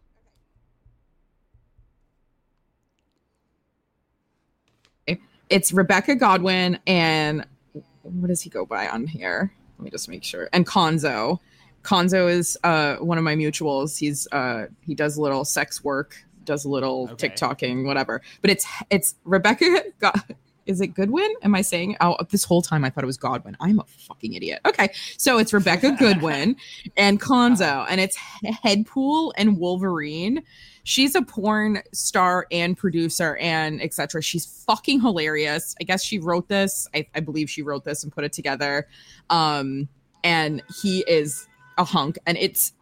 It's Rebecca Godwin and what does he go by on here? Let me just make sure. And Konzo. Konzo is uh, one of my mutuals. He's uh, he does a little sex work, does a little Okay. TikToking, whatever. But it's it's Rebecca. God, is it Goodwin? Am I saying? Oh, this whole time I thought it was Godwin. I'm a fucking idiot. Okay, so it's Rebecca Goodwin and Konzo, and it's Headpool and Wolverine. She's a porn star and producer and et cetera. She's fucking hilarious. I guess she wrote this. I, I believe she wrote this and put it together. Um, and he is a hunk, and it's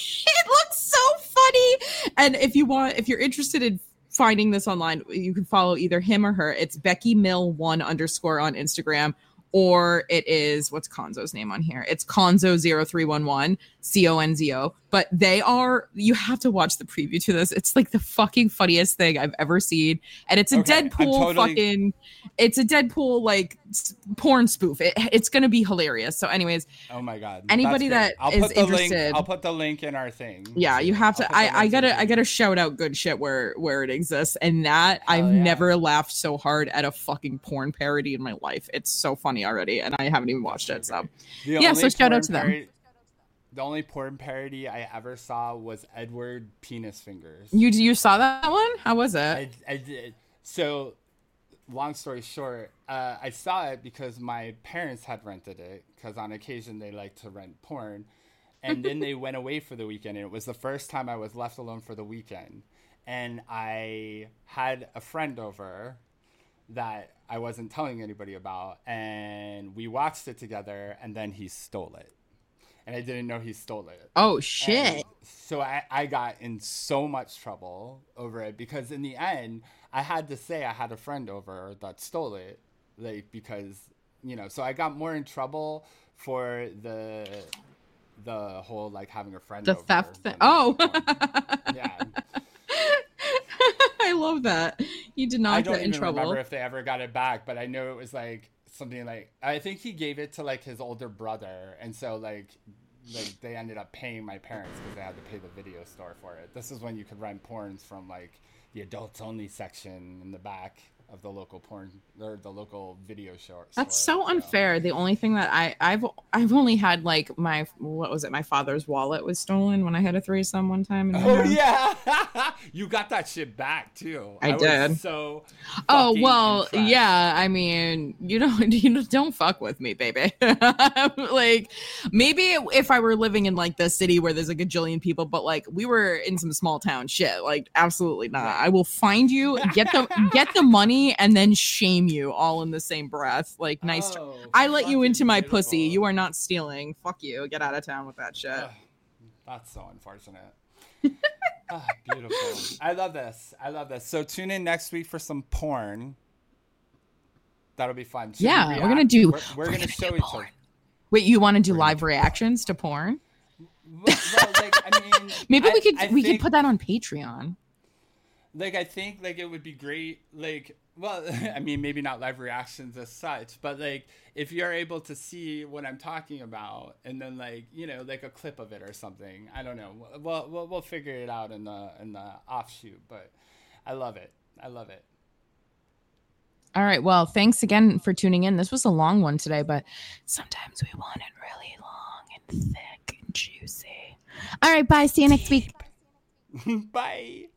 it looks so funny. And if you want, if you're interested in finding this online, you can follow either him or her. It's Becky Mill one underscore on Instagram, or it is what's Konzo's name on here? It's Konzo zero three one one C O N Z O. But they are, you have to watch the preview to this. It's like the fucking funniest thing I've ever seen, and it's a Okay, I'm Deadpool totally- fucking. It's a Deadpool like s- porn spoof. It, it's gonna be hilarious. So, anyways, Oh my god! Anybody That's great. that I'll is put the link. interested- I'll put the link in our thing. yeah, you have I'll to. put the I, link I in gotta the I gotta shout out good shit where where it exists, and that Hell I've yeah. never laughed so hard at a fucking porn parody in my life. It's so funny already, and I haven't even watched it. So The Yeah, only so shout out porn to them. parody- The only porn parody I ever saw was Edward Penis Fingers. you you saw that one? How was it? I, I did. So, long story short, uh, I saw it because my parents had rented it, because on occasion they like to rent porn. And then they went away for the weekend, and it was the first time I was left alone for the weekend. And I had a friend over that I wasn't telling anybody about, and we watched it together, and then he stole it. And I didn't know he stole it. Oh shit! And so I, I got in so much trouble over it, because in the end, I had to say I had a friend over that stole it, like, because, you know, so I got more in trouble for the the whole like having a friend The over theft thing. than Oh, the porn. Yeah. I love that. You did I not don't get in even trouble. remember if they ever got it back, but I know it was like something like, I think he gave it to like his older brother, and so like like they ended up paying my parents because they had to pay the video store for it. This is when you could rent porns from like the adults only section in the back of the local porn or the local video store. That's so unfair. The only thing that I, I've I've only had like my what was it? My father's wallet was stolen when I had a threesome one time. In my Oh house. yeah, you got that shit back too. I was did. So. Oh fucking well, impressed. yeah. I mean, you don't you don't fuck with me, baby. Like maybe if I were living in like the city where there's a gajillion people, but like we were in some small town shit. Like absolutely not. I will find you, get the get the money, and then shame you all in the same breath. Like nice. tr- Oh, I let you fucking into my beautiful. pussy. You are not stealing. Fuck you. Get out of town with that shit. Ugh, that's so unfortunate. Ah, beautiful. I love this. I love this. So tune in next week for some porn. That'll be fun. Should we Yeah, we're react? gonna do- We're, we're we're gonna gonna show do each porn. other. Wait, you want to do We're gonna live do reactions to porn? Well, well, like I mean, Maybe I- we could I we think, could put that on Patreon. Like I think like it would be great. Like well, I mean maybe not live reactions as such, but like if you're able to see what I'm talking about, and then like you know like a clip of it or something. I don't know. Well, we'll we'll figure it out in the in the offshoot. But I love it. I love it. All right. Well, thanks again for tuning in. This was a long one today, but sometimes we want it really long and thick and juicy. All right. Bye. See you next week. Bye.